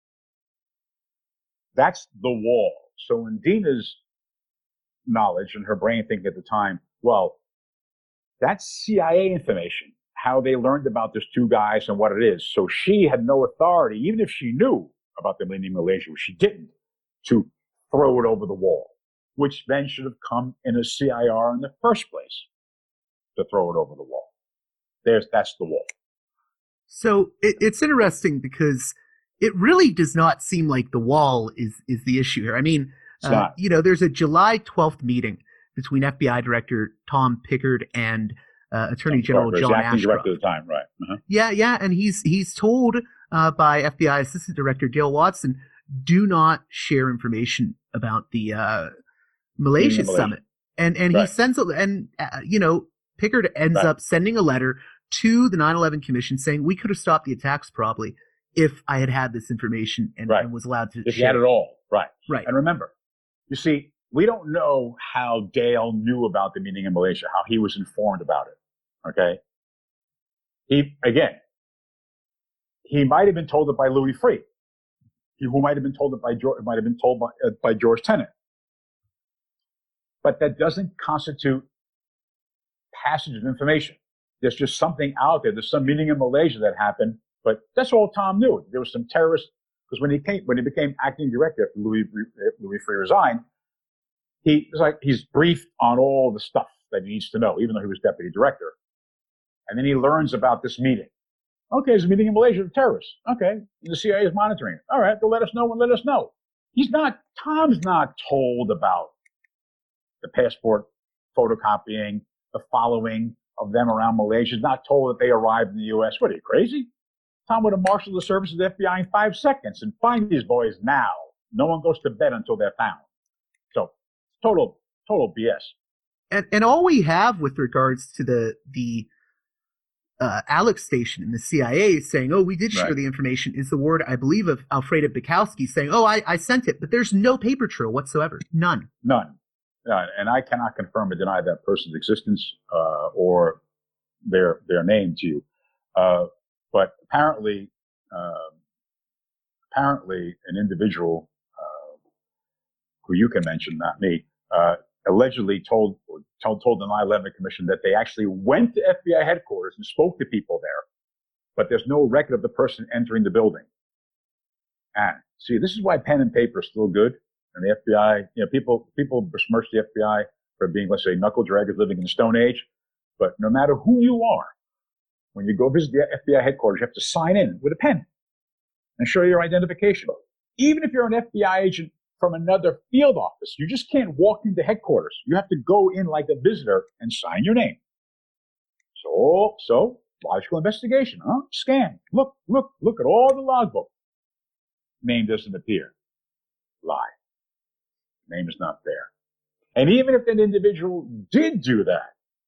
that's the wall. So in Dina's knowledge and her brain thinking at the time, well, that's C I A information, how they learned about these two guys and what it is. So she had no authority, even if she knew about the Millennium Malaysia, which she didn't, to throw it over the wall, which then should have come in a C I R in the first place to throw it over the wall. There's, that's the wall. So it, it's interesting because it really does not seem like the wall is, is the issue here. I mean, uh, you know, there's a July twelfth meeting between F B I Director Tom Pickard and uh, Attorney Tom General Parker, John acting Ashcroft. Director at the time, right? Uh-huh. Yeah, yeah, and he's he's told uh, by F B I Assistant Director Dale Watson, do not share information about the uh, Malaysia, Malaysia summit, and and right. he sends a, and uh, you know Pickard ends right. up sending a letter to the nine eleven Commission saying we could have stopped the attacks probably if I had had this information and, right. and was allowed to if share you had it all, right? Right. And remember, you see, we don't know how Dale knew about the meeting in Malaysia, how he was informed about it. Okay. He, again, he might have been told it by Louis Freeh, he, who might have been told it by George, might have been told by, uh, by George Tenet. But that doesn't constitute passage of information. There's just something out there. There's some meeting in Malaysia that happened, but that's all Tom knew. There was some terrorists, because when he came, when he became acting director after Louis, Louis Freeh resigned, he was like, he's briefed on all the stuff that he needs to know, even though he was deputy director. And then he learns about this meeting. Okay, there's a meeting in Malaysia with terrorists. Okay, the C I A is monitoring it. All right, they'll let us know and let us know. He's not, Tom's not told about the passport photocopying, the following of them around Malaysia. He's not told that they arrived in the U S. What, are you crazy? Tom would have marshaled the service of the F B I in five seconds and find these boys now. No one goes to bed until they're found. So, total, total B S. And and all we have with regards to the the uh, Alex station in the C I A saying, oh, we did share right. the information is the word, I believe, of Alfreda Bukowski saying, oh, I, I sent it, but there's no paper trail whatsoever. None. None. uh, and I cannot confirm or deny that person's existence uh, or their their name to you. Uh, but apparently, uh, apparently, an individual uh, who you can mention, not me, uh, allegedly told told told the nine eleven Commission that they actually went to F B I headquarters and spoke to people there, but there's no record of the person entering the building. And see, this is why pen and paper is still good. And the F B I, you know, people people besmirch the F B I for being, let's say, knuckle draggers living in the Stone Age. But no matter who you are, when you go visit the F B I headquarters, you have to sign in with a pen and show your identification. Even if you're an F B I agent from another field office, you just can't walk into headquarters. You have to go in like a visitor and sign your name. So, so logical investigation, huh? Scan. Look, look, look at all the logbook. Name doesn't appear. Lie. Name is not there. And even if an individual did do that,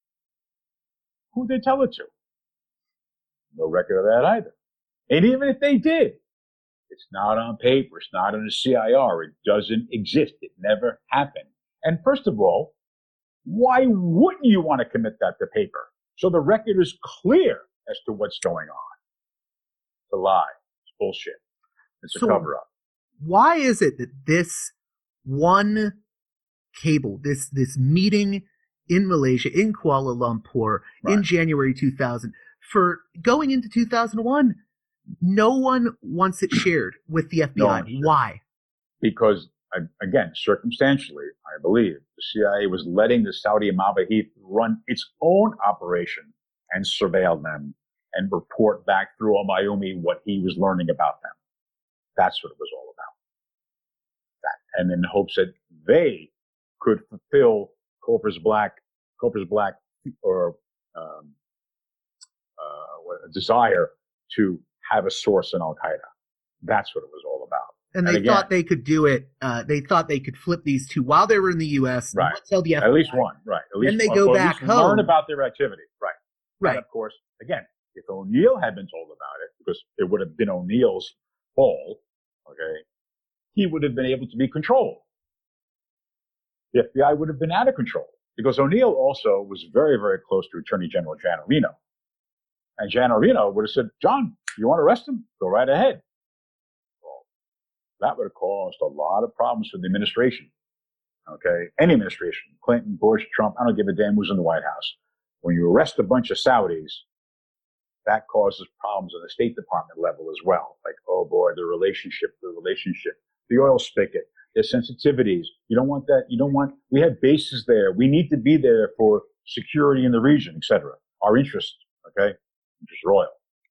who did they tell it to? No record of that either. And even if they did, it's not on paper. It's not in a C I R. It doesn't exist. It never happened. And first of all, why wouldn't you want to commit that to paper? So the record is clear as to what's going on. It's a lie. It's bullshit. It's So a cover up. why is it that this one cable, this this meeting in Malaysia, in Kuala Lumpur, in Right. January two thousand, for going into two thousand one, no one wants it shared with the F B I. No one shared. Why? Because, a- again, circumstantially, I believe, the C I A was letting the Saudi Mabahith run its own operation and surveil them and report back through Al-Mayumi what he was learning about them. That's what it was all about. That, and in hopes that they could fulfill Corpus Black, Corpus Black, or um, uh, what- a desire to have a source in Al-Qaeda. That's what it was all about. And And they again- thought they could do it. Uh, they thought they could flip these two while they were in the U S. Right. Not tell the F B I. At least one, right? At least Then they one, go or at back least learn home. about their activity, right? Right. And of course, again, if O'Neill had been told about it, because it would have been O'Neill's ball, okay, he would have been able to be controlled. The F B I would have been out of control because O'Neill also was very, very close to Attorney General Jan Areno. And Jan Areno would have said, John, you want to arrest him? Go right ahead. Well, that would have caused a lot of problems for the administration. Okay? Any administration, Clinton, Bush, Trump, I don't give a damn who's in the White House. When you arrest a bunch of Saudis, that causes problems on the State Department level as well. Like, oh boy, the relationship, the relationship, the oil spigot, their sensitivities. You don't want that. You don't want, we have bases there. We need to be there for security in the region, et cetera. Our interest, okay, which is royal.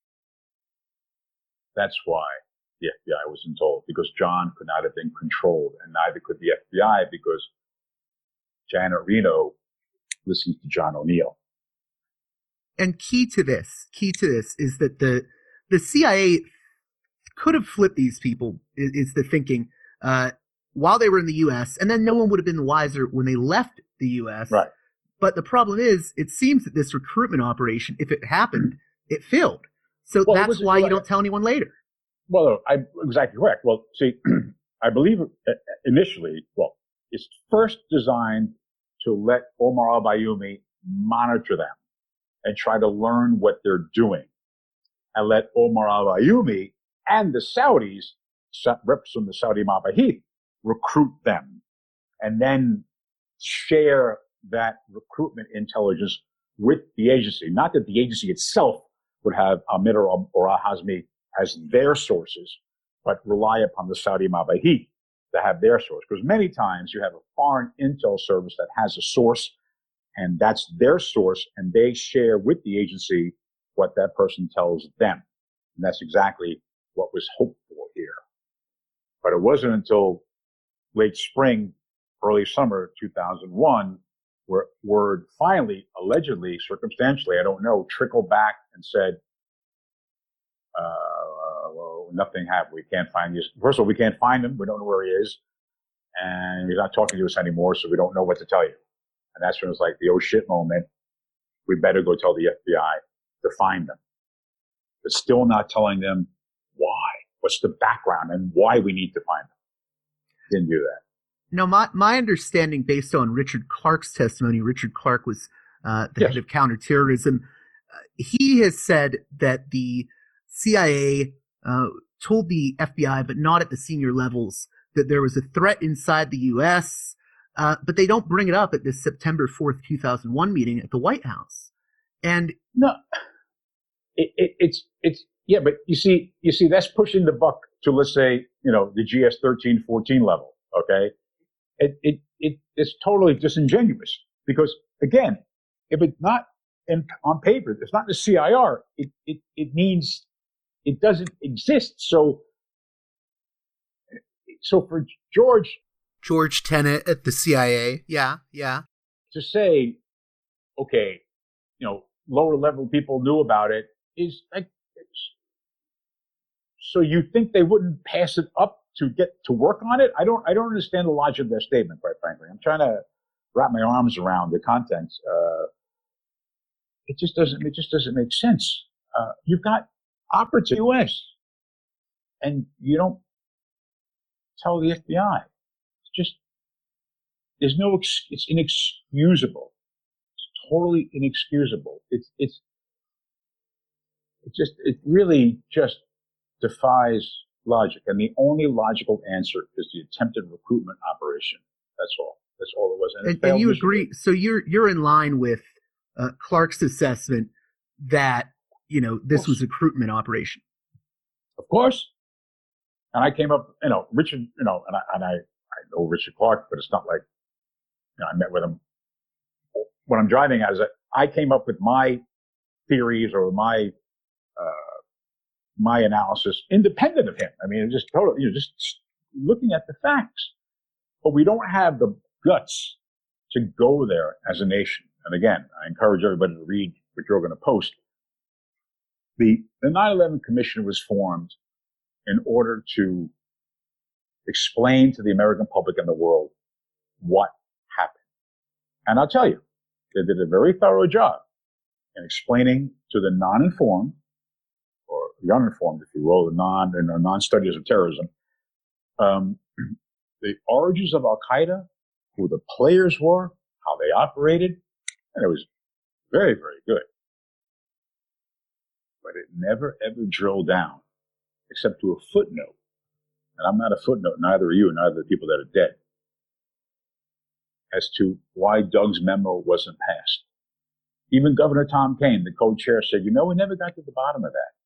That's why the F B I wasn't told, because John could not have been controlled, and neither could the F B I, because Janet Reno listens to John O'Neill. And key to this, key to this is that the the C I A could have flipped these people, is, is the thinking, uh, while they were in the U S, and then no one would have been the wiser when they left the U S. Right. But the problem is, it seems that this recruitment operation, if it happened, it failed. So Well, it that's was- why you well, don't tell anyone later. Well, I exactly correct. Well, see, I believe uh, initially, well, it's first designed to let Omar al-Bayoumi monitor them and try to learn what they're doing, and let Omar al-Bayoumi and the Saudis, sa- reps from the Saudi Mabahith, recruit them, and then share that recruitment intelligence with the agency. Not that the agency itself would have Amir or, or Al-Hazmi as their sources, but rely upon the Saudi Mabahith to have their source. Because many times you have a foreign intel service that has a source, and that's their source, and they share with the agency what that person tells them. And that's exactly what was hoped for here. But it wasn't until late spring, early summer two thousand one, where word finally, allegedly, circumstantially, I don't know, trickled back and said, uh, well, nothing happened. We can't find these. First of all, we can't find him. We don't know where he is. And he's not talking to us anymore, so we don't know what to tell you. And that's when it was like the oh shit moment. We better go tell the F B I to find them. But still not telling them why. What's the background and why we need to find them. Didn't do that. No, my, my understanding, based on Richard Clarke's testimony, Richard Clarke was uh, the Yes. head of counterterrorism. Uh, he has said that the C I A uh, told the F B I, but not at the senior levels, that there was a threat inside the U S, uh, but they don't bring it up at this September fourth, two thousand one meeting at the White House. And No, it, it, it's it's yeah, but you see, you see, that's pushing the buck to, let's say, you know, the G S thirteen fourteen level. Okay, it it it it's totally disingenuous because, again, if it's not in, on paper, if it's not in the C I R, it it it means it doesn't exist. So so for George George Tenet at the C I A, yeah, yeah, to say, okay, you know, lower level people knew about it is like, so you think they wouldn't pass it up to get to work on it? I don't, I don't understand the logic of their statement, quite frankly. I'm trying to wrap my arms around the contents. Uh, it just doesn't, it just doesn't make sense. Uh, you've got operatives in the U S and you don't tell the F B I. It's just, there's no, ex- it's inexcusable. It's totally inexcusable. It's, it's, it just, it really just defies logic. And the only logical answer is the attempted recruitment operation. That's all. That's all it was. And, and, it and you miserably. agree. So you're you're in line with uh, Clarke's assessment that, you know, this was a recruitment operation. Of course. And I came up, you know, Richard, you know, and I, and I, I know Richard Clarke, but it's not like, you know, I met with him. What I'm driving at is that I came up with my theories or my, uh, my analysis independent of him. I mean, just totally, you know, just looking at the facts. But we don't have the guts to go there as a nation. And again, I encourage everybody to read what you're going to post. The, the nine eleven Commission was formed in order to explain to the American public and the world what happened. And I'll tell you, they did a very thorough job in explaining to the non-informed, or the uninformed, if you will, the non, you know, non-studiers of terrorism, um, the origins of Al-Qaeda, who the players were, how they operated, and it was very, very good. But it never, ever drilled down, except to a footnote. And I'm not a footnote, neither are you, neither are the people that are dead, as to why Doug's memo wasn't passed. Even Governor Tom Kean, the co-chair, said, you know, we never got to the bottom of that.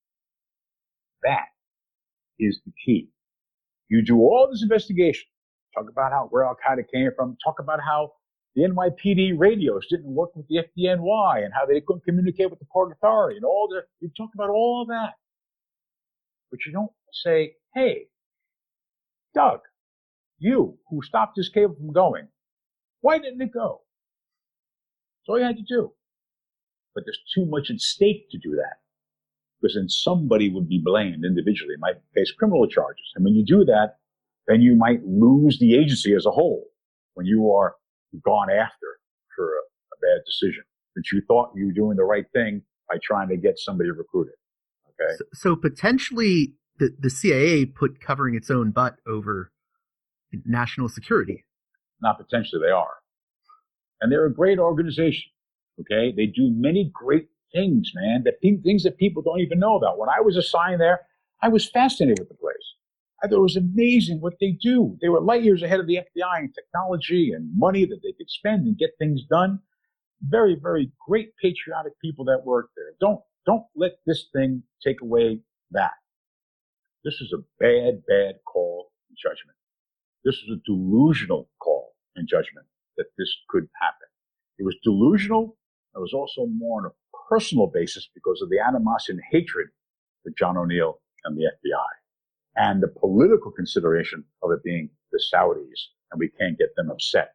That is the key. You do all this investigation, talk about how where Al-Qaeda came from, talk about how the N Y P D radios didn't work with the F D N Y and how they couldn't communicate with the Port Authority and all the, you talk about all that. But you don't say, hey, Doug, you who stopped this cable from going, why didn't it go? That's all you had to do. But there's too much at stake to do that. Because then somebody would be blamed individually, might face criminal charges. And when you do that, then you might lose the agency as a whole when you are gone after for a, a bad decision that you thought you were doing the right thing by trying to get somebody recruited. Okay. So, so potentially the, the C I A put covering its own butt over national security. Not potentially, they are. And they're a great organization. Okay. They do many great things, man, that things that people don't even know about. When I was assigned there, I was fascinated with the place. I thought it was amazing what they do. They were light years ahead of the F B I in technology and money that they could spend and get things done. Very, very great patriotic people that work there. Don't, don't let this thing take away that. This is a bad, bad call in judgment. This is a delusional call in judgment that this could happen. It was delusional. It was also more on a personal basis because of the animosity and hatred for John O'Neill and the F B I and the political consideration of it being the Saudis and we can't get them upset.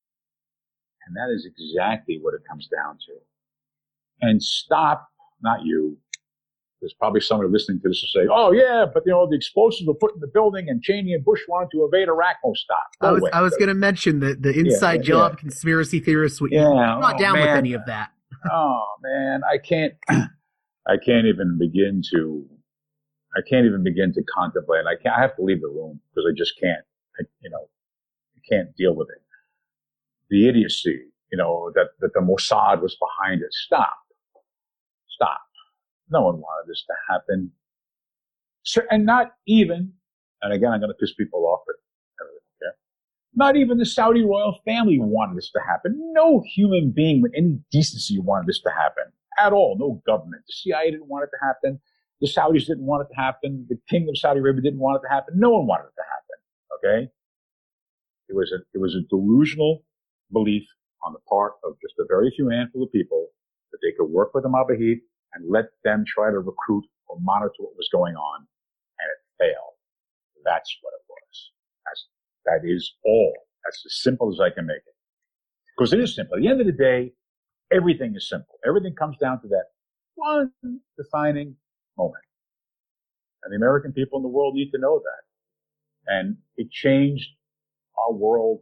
And that is exactly what it comes down to. And stop, not you, there's probably somebody listening to this will say, oh yeah, but you know, the explosives were put in the building and Cheney and Bush wanted to invade Iraq. Oh, stop. Go I was away. I was going to mention the, the inside Yeah, yeah, job yeah. conspiracy theorists. Would, Yeah, I'm not oh, down with man. any of that. Oh man, I can't, I can't even begin to, I can't even begin to contemplate. I can't, I have to leave the room because I just can't, I, you know, I can't deal with it. The idiocy, you know, that, that the Mossad was behind it. Stop. Stop. No one wanted this to happen. So, and not even, and again, I'm going to piss people off, but I really don't care. Not even the Saudi royal family wanted this to happen. No human being with any decency wanted this to happen at all. No government. The C I A didn't want it to happen. The Saudis didn't want it to happen. The king of Saudi Arabia didn't want it to happen. No one wanted it to happen. Okay? It was a, it was a delusional belief on the part of just a very few handful of people that they could work with the Mabahid and let them try to recruit or monitor what was going on, and it failed. That's what it was. That's, that is all. That's as simple as I can make it. Because it is simple. At the end of the day, everything is simple. Everything comes down to that one defining moment. And the American people in the world need to know that. And it changed our world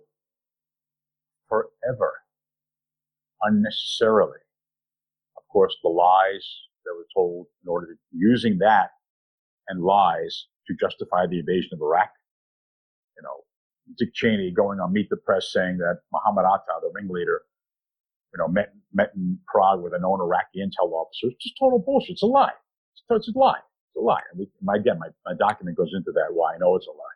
forever, unnecessarily. Of course, the lies that were told in order to, using that and lies to justify the invasion of Iraq. You know, Dick Cheney going on Meet the Press saying that Muhammad Atta, the ringleader, you know, met, met in Prague with a known Iraqi intel officer. It's just total bullshit. It's a lie. It's, it's a lie. It's a lie. And we, my, again, my, my document goes into that, why I know it's a lie.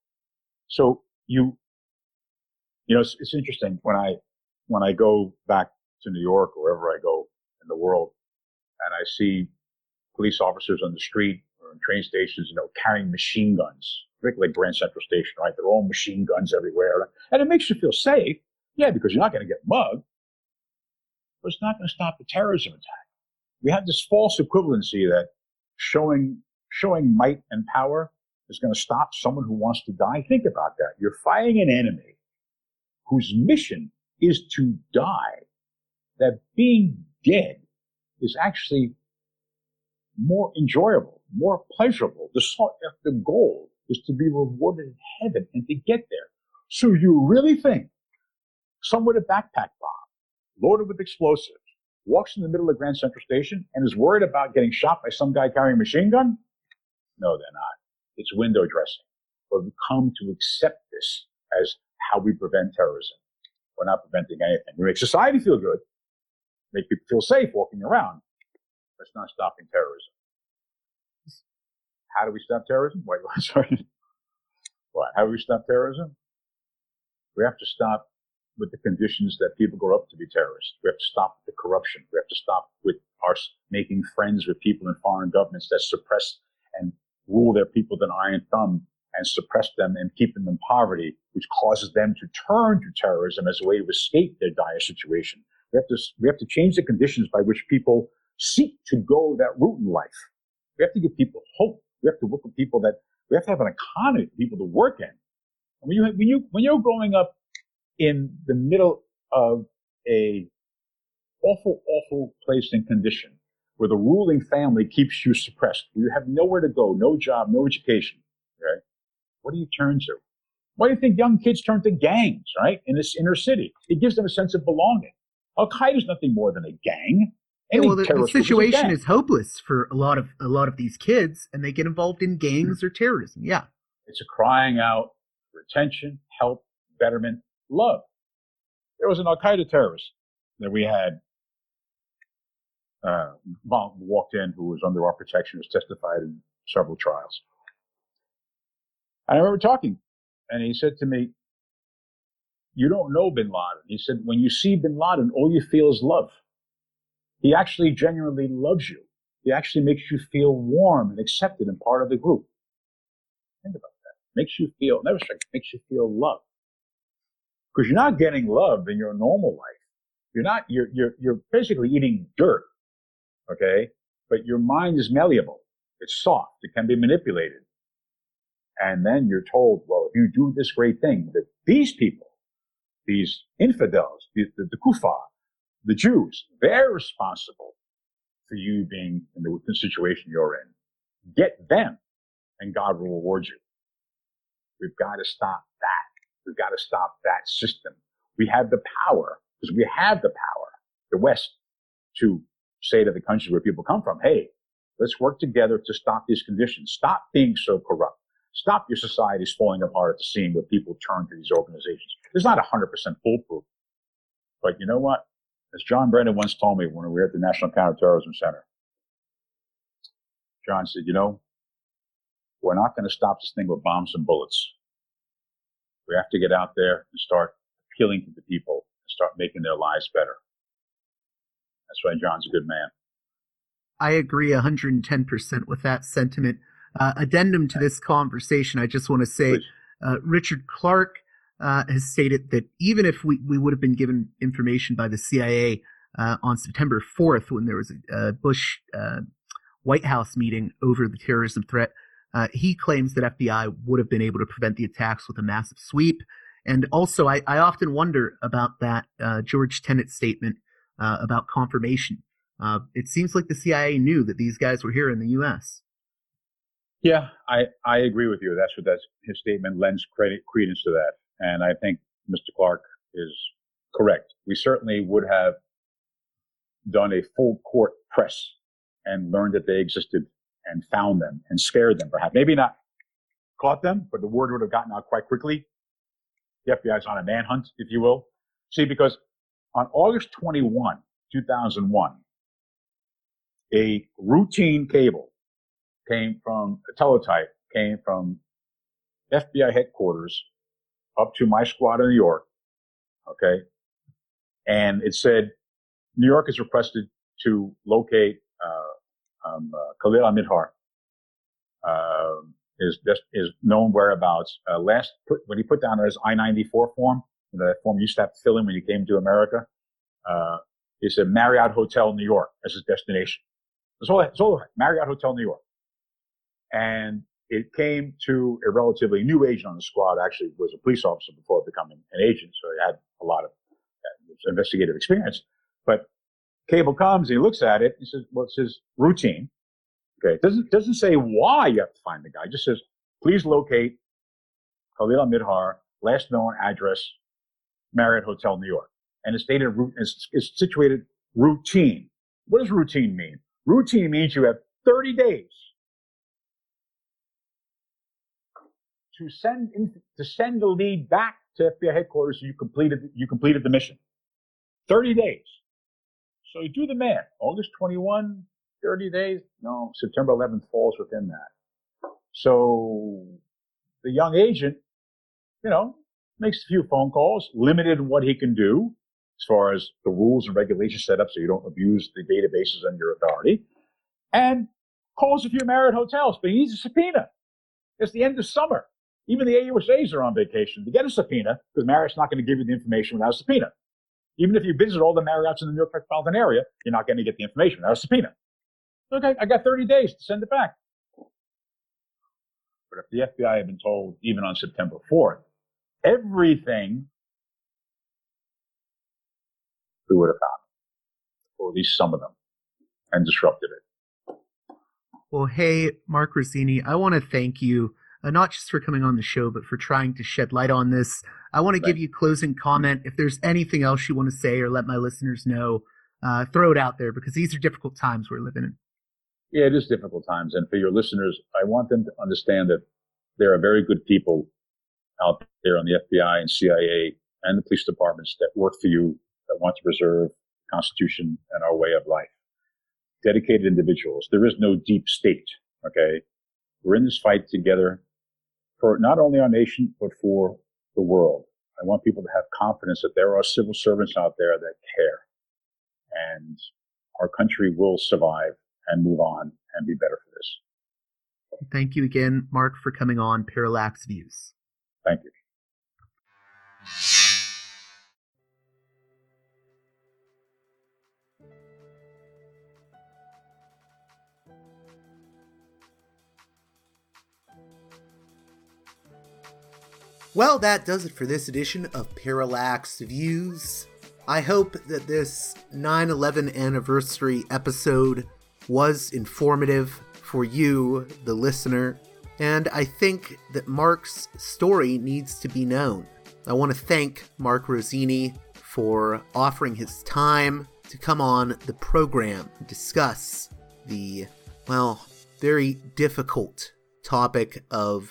So you, you know, it's, it's interesting when I, when I go back to New York or wherever I go in the world and I see police officers on the street or in train stations, you know, carrying machine guns, particularly like Grand Central Station, right? They're all machine guns everywhere. And it makes you feel safe. Yeah, because you're not going to get mugged. But it's not going to stop the terrorism attack. We have this false equivalency that showing, showing might and power is going to stop someone who wants to die. Think about that. You're fighting an enemy whose mission is to die. That being dead is actually more enjoyable, more pleasurable. The, the goal is to be rewarded in heaven and to get there. So you really think someone with a backpack bomb, loaded with explosives, walks in the middle of Grand Central Station and is worried about getting shot by some guy carrying a machine gun? No, they're not. It's window dressing. But we've come to accept this as how we prevent terrorism. We're not preventing anything. We make society feel good, make people feel safe walking around. But it's not stopping terrorism. How do we stop terrorism? Wait, sorry. What? How do we stop terrorism? We have to stop with the conditions that people grow up to be terrorists. We have to stop the corruption. We have to stop with our making friends with people in foreign governments that suppress and rule their people with an iron thumb and suppress them and keep them in poverty, which causes them to turn to terrorism as a way to escape their dire situation. We have to, we have to change the conditions by which people seek to go that route in life. We have to give people hope. We have to work with people that, we have to have an economy for people to work in. And when you, when you, when you're growing up in the middle of a awful, awful place and condition where the ruling family keeps you suppressed, where you have nowhere to go, no job, no education, right? What do you turn to? Why do you think young kids turn to gangs, right? In this inner city. It gives them a sense of belonging. Al-Qaeda is nothing more than a gang. Yeah, well, the, the situation is hopeless for a lot of a lot of these kids, and they get involved in gangs mm-hmm. or terrorism. Yeah. It's a crying out for attention, help, betterment, love. There was an Al-Qaeda terrorist that we had uh, walked in who was under our protection, was testified in several trials. And I remember talking, and he said to me, "You don't know Bin Laden." He said, "When you see Bin Laden, all you feel is love. He actually genuinely loves you. He actually makes you feel warm and accepted and part of the group." Think about that. Makes you feel, never strike, makes you feel love. Because you're not getting love in your normal life. You're not, you're, you're, you're basically eating dirt. Okay? But your mind is malleable. It's soft. It can be manipulated. And then you're told, well, if you do this great thing, that these people, these infidels, the, the, the kuffar, the Jews, they're responsible for you being in the, the situation you're in. Get them, and God will reward you. We've got to stop that. We've got to stop that system. We have the power, because we have the power, the West, to say to the countries where people come from, hey, let's work together to stop these conditions. Stop being so corrupt. stop your societies falling apart at the seam where people turn to these organizations. It's not one hundred percent foolproof. But you know what? As John Brennan once told me when we were at the National Counterterrorism Center, John said, you know, we're not going to stop this thing with bombs and bullets. We have to get out there and start appealing to the people and start making their lives better. That's why John's a good man. I agree one hundred ten percent with that sentiment. Uh, addendum to this conversation, I just want to say uh, Richard Clarke uh, has stated that even if we, we would have been given information by the C I A uh, on September fourth when there was a, a Bush uh, White House meeting over the terrorism threat, uh, he claims that F B I would have been able to prevent the attacks with a massive sweep. And also, I, I often wonder about that uh, George Tenet statement uh, about confirmation. Uh, it seems like the C I A knew that these guys were here in the U S. Yeah, I, I agree with you. That's what that's, his statement lends credit, credence to that. And I think Mister Clarke is correct. We certainly would have done a full court press and learned that they existed and found them and scared them, perhaps. Maybe not caught them, but the word would have gotten out quite quickly. The F B I's on a manhunt, if you will. See, because on August twenty-first, two thousand one, a routine cable came from a teletype, came from F B I headquarters up to my squad in New York. Okay. And it said, New York is requested to locate, uh, um, uh, Khalil Al-Mihdhar, uh, his, his known whereabouts. Uh, last, put, when he put down his I ninety-four form, you know, that form you used to have to fill in when you came to America, uh, he said Marriott Hotel, New York as his destination. It's all, it's all Marriott Hotel, New York. And it came to a relatively new agent on the squad, actually was a police officer before becoming an agent, so he had a lot of uh, investigative experience. But cable comes, and he looks at it, and he says, well, it says routine. Okay, it doesn't, doesn't say why you have to find the guy. It just says, please locate Khalil Al-Mihdhar, last known address, Marriott Hotel, New York. And it's stated, it's, it's situated routine. What does routine mean? Routine means you have thirty days to send in, to send the lead back to F B I headquarters so you completed you completed the mission. thirty days. So you do the math. August twenty-first, thirty days? No, September eleventh falls within that. So the young agent, you know, makes a few phone calls, limited in what he can do as far as the rules and regulations set up so you don't abuse the databases under your authority, and calls a few Marriott hotels, but he needs a subpoena. It's the end of summer. Even the A U S As are on vacation. To get a subpoena, because Marriott's not going to give you the information without a subpoena. Even if you visit all the Marriotts in the New York metropolitan area, you're not going to get the information without a subpoena. Okay, I got thirty days to send it back. But if the F B I had been told, even on September fourth, everything, we would have found it, or at least some of them, and disrupted it. Well, hey, Mark Rossini, I want to thank you, uh, not just for coming on the show, but for trying to shed light on this. I want to give you closing comment. If there's anything else you want to say or let my listeners know, uh, throw it out there, because these are difficult times we're living in. Yeah, it is difficult times. And for your listeners, I want them to understand that there are very good people out there on the F B I and C I A and the police departments that work for you, that want to preserve the Constitution and our way of life. Dedicated individuals. There is no deep state, okay? We're in this fight together for not only our nation, but for the world. I want people to have confidence that there are civil servants out there that care. And our country will survive and move on and be better for this. Thank you again, Mark, for coming on Parallax Views. Thank you. Well, that does it for this edition of Parallax Views. I hope that this nine eleven anniversary episode was informative for you, the listener, and I think that Mark's story needs to be known. I want to thank Mark Rossini for offering his time to come on the program and discuss the, well, very difficult topic of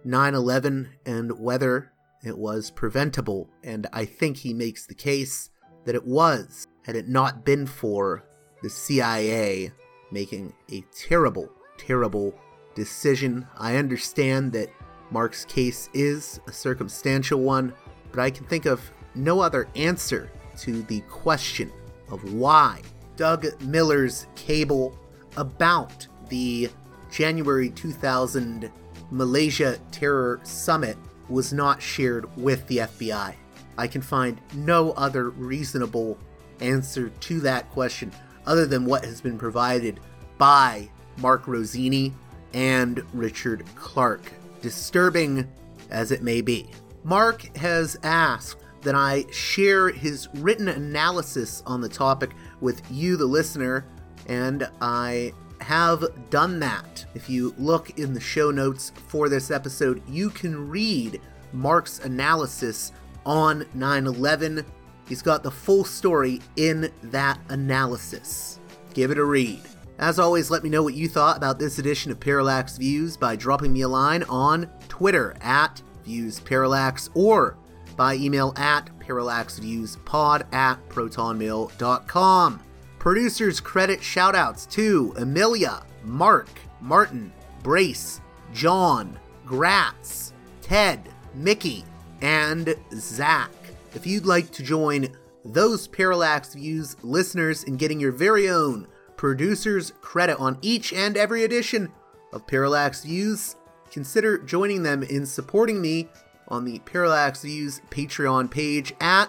nine eleven and whether it was preventable, and I think he makes the case that it was, had it not been for the C I A making a terrible, terrible decision. I understand that Mark's case is a circumstantial one, but I can think of no other answer to the question of why Doug Miller's cable about the January two thousand Malaysia Terror Summit was not shared with the F B I. I can find no other reasonable answer to that question other than what has been provided by Mark Rosini and Richard Clark, disturbing as it may be. Mark has asked that I share his written analysis on the topic with you, the listener, and I have done that. If you look in the show notes for this episode, you can read Mark's analysis on nine eleven. He's got the full story in that analysis. Give it a read. As always, let me know what you thought about this edition of Parallax Views by dropping me a line on Twitter at ViewsParallax or by email at parallaxviewspod at protonmail dot com. Producers credit shoutouts to Amelia, Mark, Martin, Brace, John, Gratz, Ted, Mickey, and Zach. If you'd like to join those Parallax Views listeners in getting your very own producers credit on each and every edition of Parallax Views, consider joining them in supporting me on the Parallax Views Patreon page at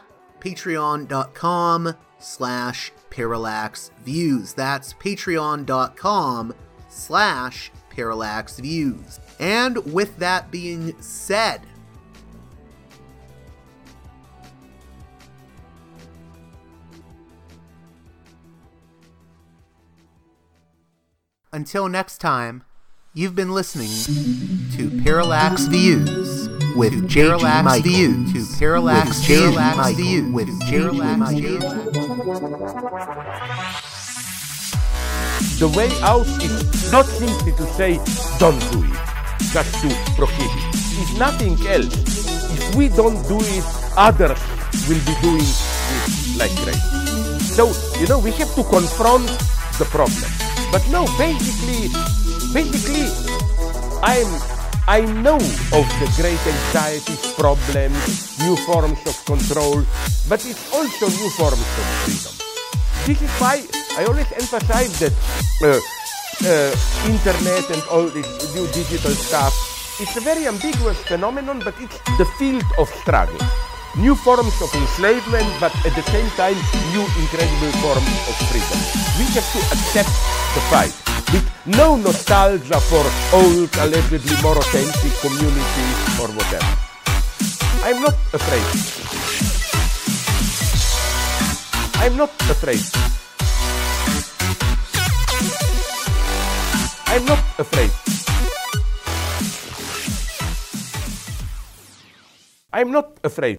patreon.com slash parallax views. That's patreon.com slash parallax views. And with that being said, until next time, you've been listening to Parallax Views with J G Parallax Views to Parallax Parallax Views with Parallax Views. The way out is not simply to say don't do it, just to prohibit. It's nothing else. If we don't do it, others will be doing it like crazy. So, you know, we have to confront the problem. But no, basically, basically, I'm, I know of the great anxieties, problems, new forms of control, but it's also new forms of freedom. This is why I always emphasize that uh, uh, internet and all this new digital stuff, it's a very ambiguous phenomenon, but it's the field of struggle. New forms of enslavement, but at the same time, new incredible forms of freedom. We have to accept the fight with no nostalgia for old, allegedly more authentic communities or whatever. I'm not afraid. I'm not afraid. I'm not afraid. I'm not afraid.